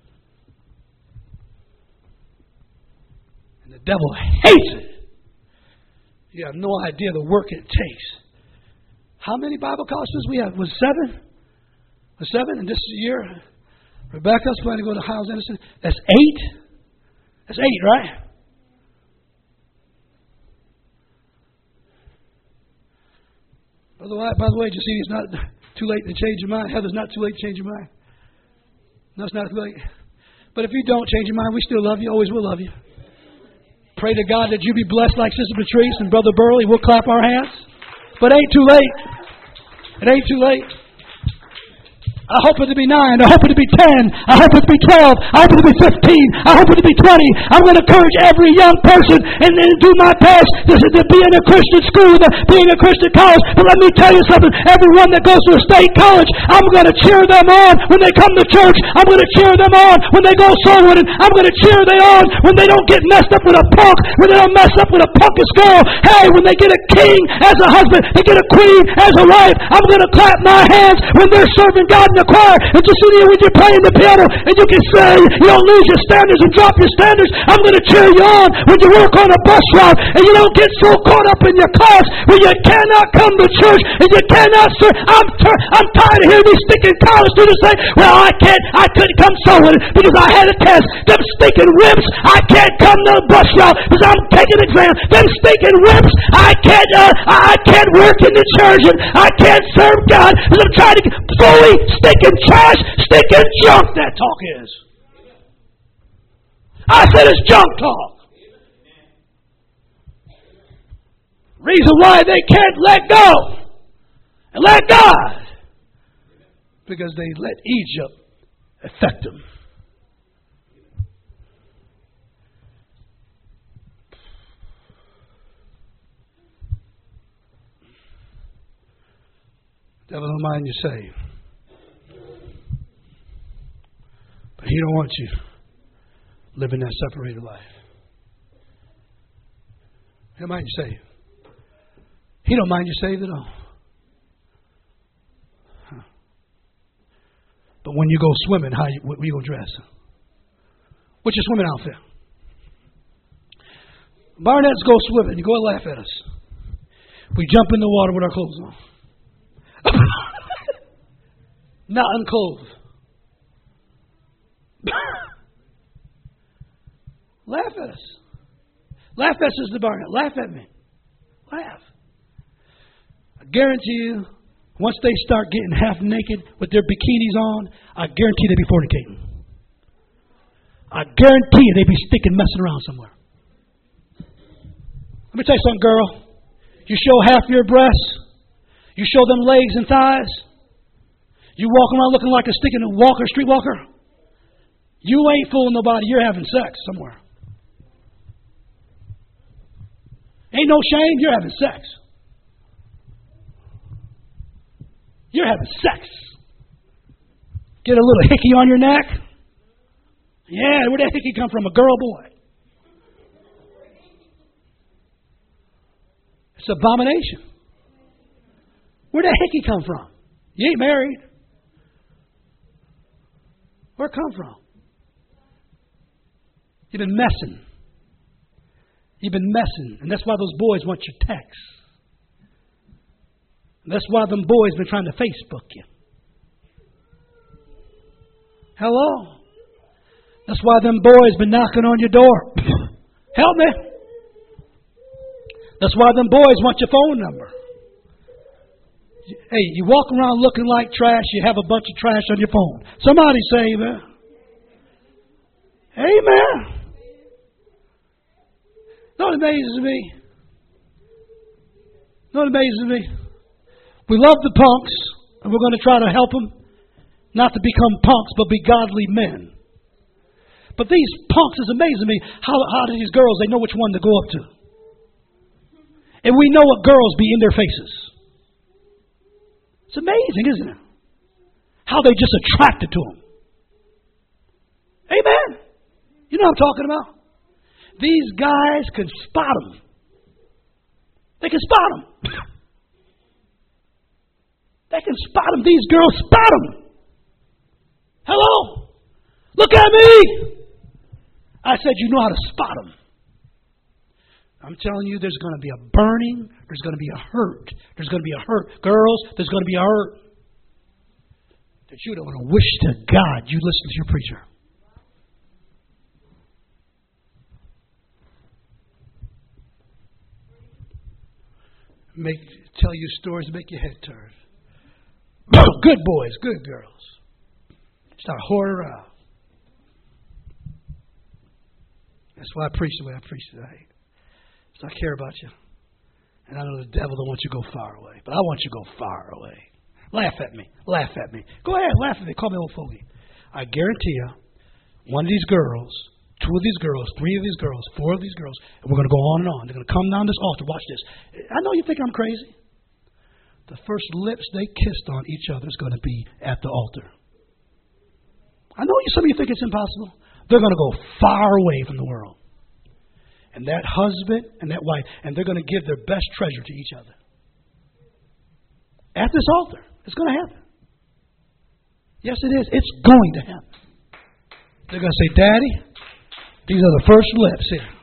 And the devil hates it. You have no idea the work it takes. How many Bible colleges we have? Was 7? Was 7? And this year, Rebecca's planning to go to Hiles Anderson. That's 8? That's 8, right? By the way, Jacinia, it's not too late to change your mind. Heather's not too late to change your mind. No, it's not too late. But if you don't change your mind, we still love you. Always will love you. Pray to God that you be blessed like Sister Patrice and Brother Burley. We'll clap our hands. But it ain't too late. It ain't too late. I hope it to be 9. I hope it to be 10. I hope it to be 12. I hope it to be 15. I hope it to be 20. I'm going to encourage every young person and do my best to be in a Christian school, to be in a Christian college. But let me tell you something. Everyone that goes to a state college, I'm going to cheer them on when they come to church. I'm going to cheer them on when they go soul winning. I'm going to cheer them on when they don't get messed up with a punk, when they don't mess up with a punkish girl. Hey, when they get a king as a husband, they get a queen as a wife. I'm going to clap my hands when they're serving God in the choir. And just sit here when you're playing the piano and you can say you don't lose your standards and drop your standards. I'm going to cheer you on when you work on a bus route and you don't get so caught up in your class where you cannot come to church and you cannot serve. I'm tired of hearing these stinking college students say, well, I couldn't come sewing because I had a test. Them stinking whips, I can't come to the bus route because I'm taking an exam. Them stinking whips, I can't work in the church and I can't serve God because I'm trying to fully stinking trash, stinking junk that talk is. I said it's junk talk. Reason why they can't let go and let God, because they let Egypt affect them. Devil don't mind you saved, but he don't want you living that separated life. He don't mind you saved. He don't mind you saved at all. But when you go swimming, what you gonna dress? What's your swimming outfit? Barnetts go swimming. You go and laugh at us. We jump in the water with our clothes on. Not unclothed. Laugh at us. Laugh at Sister Barnett. Laugh at me. Laugh. I guarantee you, once they start getting half naked with their bikinis on, I guarantee they be fornicating. I guarantee you they be sticking messing around somewhere. Let me tell you something, girl. You show half your breasts. You show them legs and thighs. You walk around looking like a sticking walker, street walker. You ain't fooling nobody. You're having sex somewhere. Ain't no shame. You're having sex. You're having sex. Get a little hickey on your neck. Yeah, where'd that hickey come from? A girl or boy? It's abomination. Where'd that hickey come from? You ain't married. Where'd it come from? You've been messing. You've been messing. And that's why those boys want your texts. And that's why them boys been trying to Facebook you. Hello? That's why them boys been knocking on your door. Help me. That's why them boys want your phone number. Hey, you walk around looking like trash, you have a bunch of trash on your phone. Somebody say amen. Amen. Know what amazes me? Know what amazes me? We love the punks, and we're going to try to help them not to become punks, but be godly men. But these punks is amazing me. How do these girls, they know which one to go up to. And we know what girls be in their faces. It's amazing, isn't it? How they just attracted to them. Amen. You know what I'm talking about? These guys can spot them. They can spot them. They can spot them. These girls spot them. Hello? Look at me. I said, you know how to spot them. I'm telling you, there's going to be a burning. There's going to be a hurt. There's going to be a hurt. Girls, there's going to be a hurt. That you don't want to wish to God you listen to your preacher. Tell you stories that make your head turn. Good boys, good girls. Start whoring around. That's why I preach the way I preach today. Because I care about you. And I know the devil don't want you to go far away. But I want you to go far away. Laugh at me. Laugh at me. Go ahead, laugh at me. Call me old fogey. I guarantee you, one of these girls, two of these girls, three of these girls, four of these girls, and we're going to go on and on. They're going to come down this altar. Watch this. I know you think I'm crazy. The first lips they kissed on each other is going to be at the altar. I know some of you think it's impossible. They're going to go far away from the world. And that husband and that wife, and they're going to give their best treasure to each other. At this altar. It's going to happen. Yes, it is. It's going to happen. They're going to say, Daddy, these are the first lips here.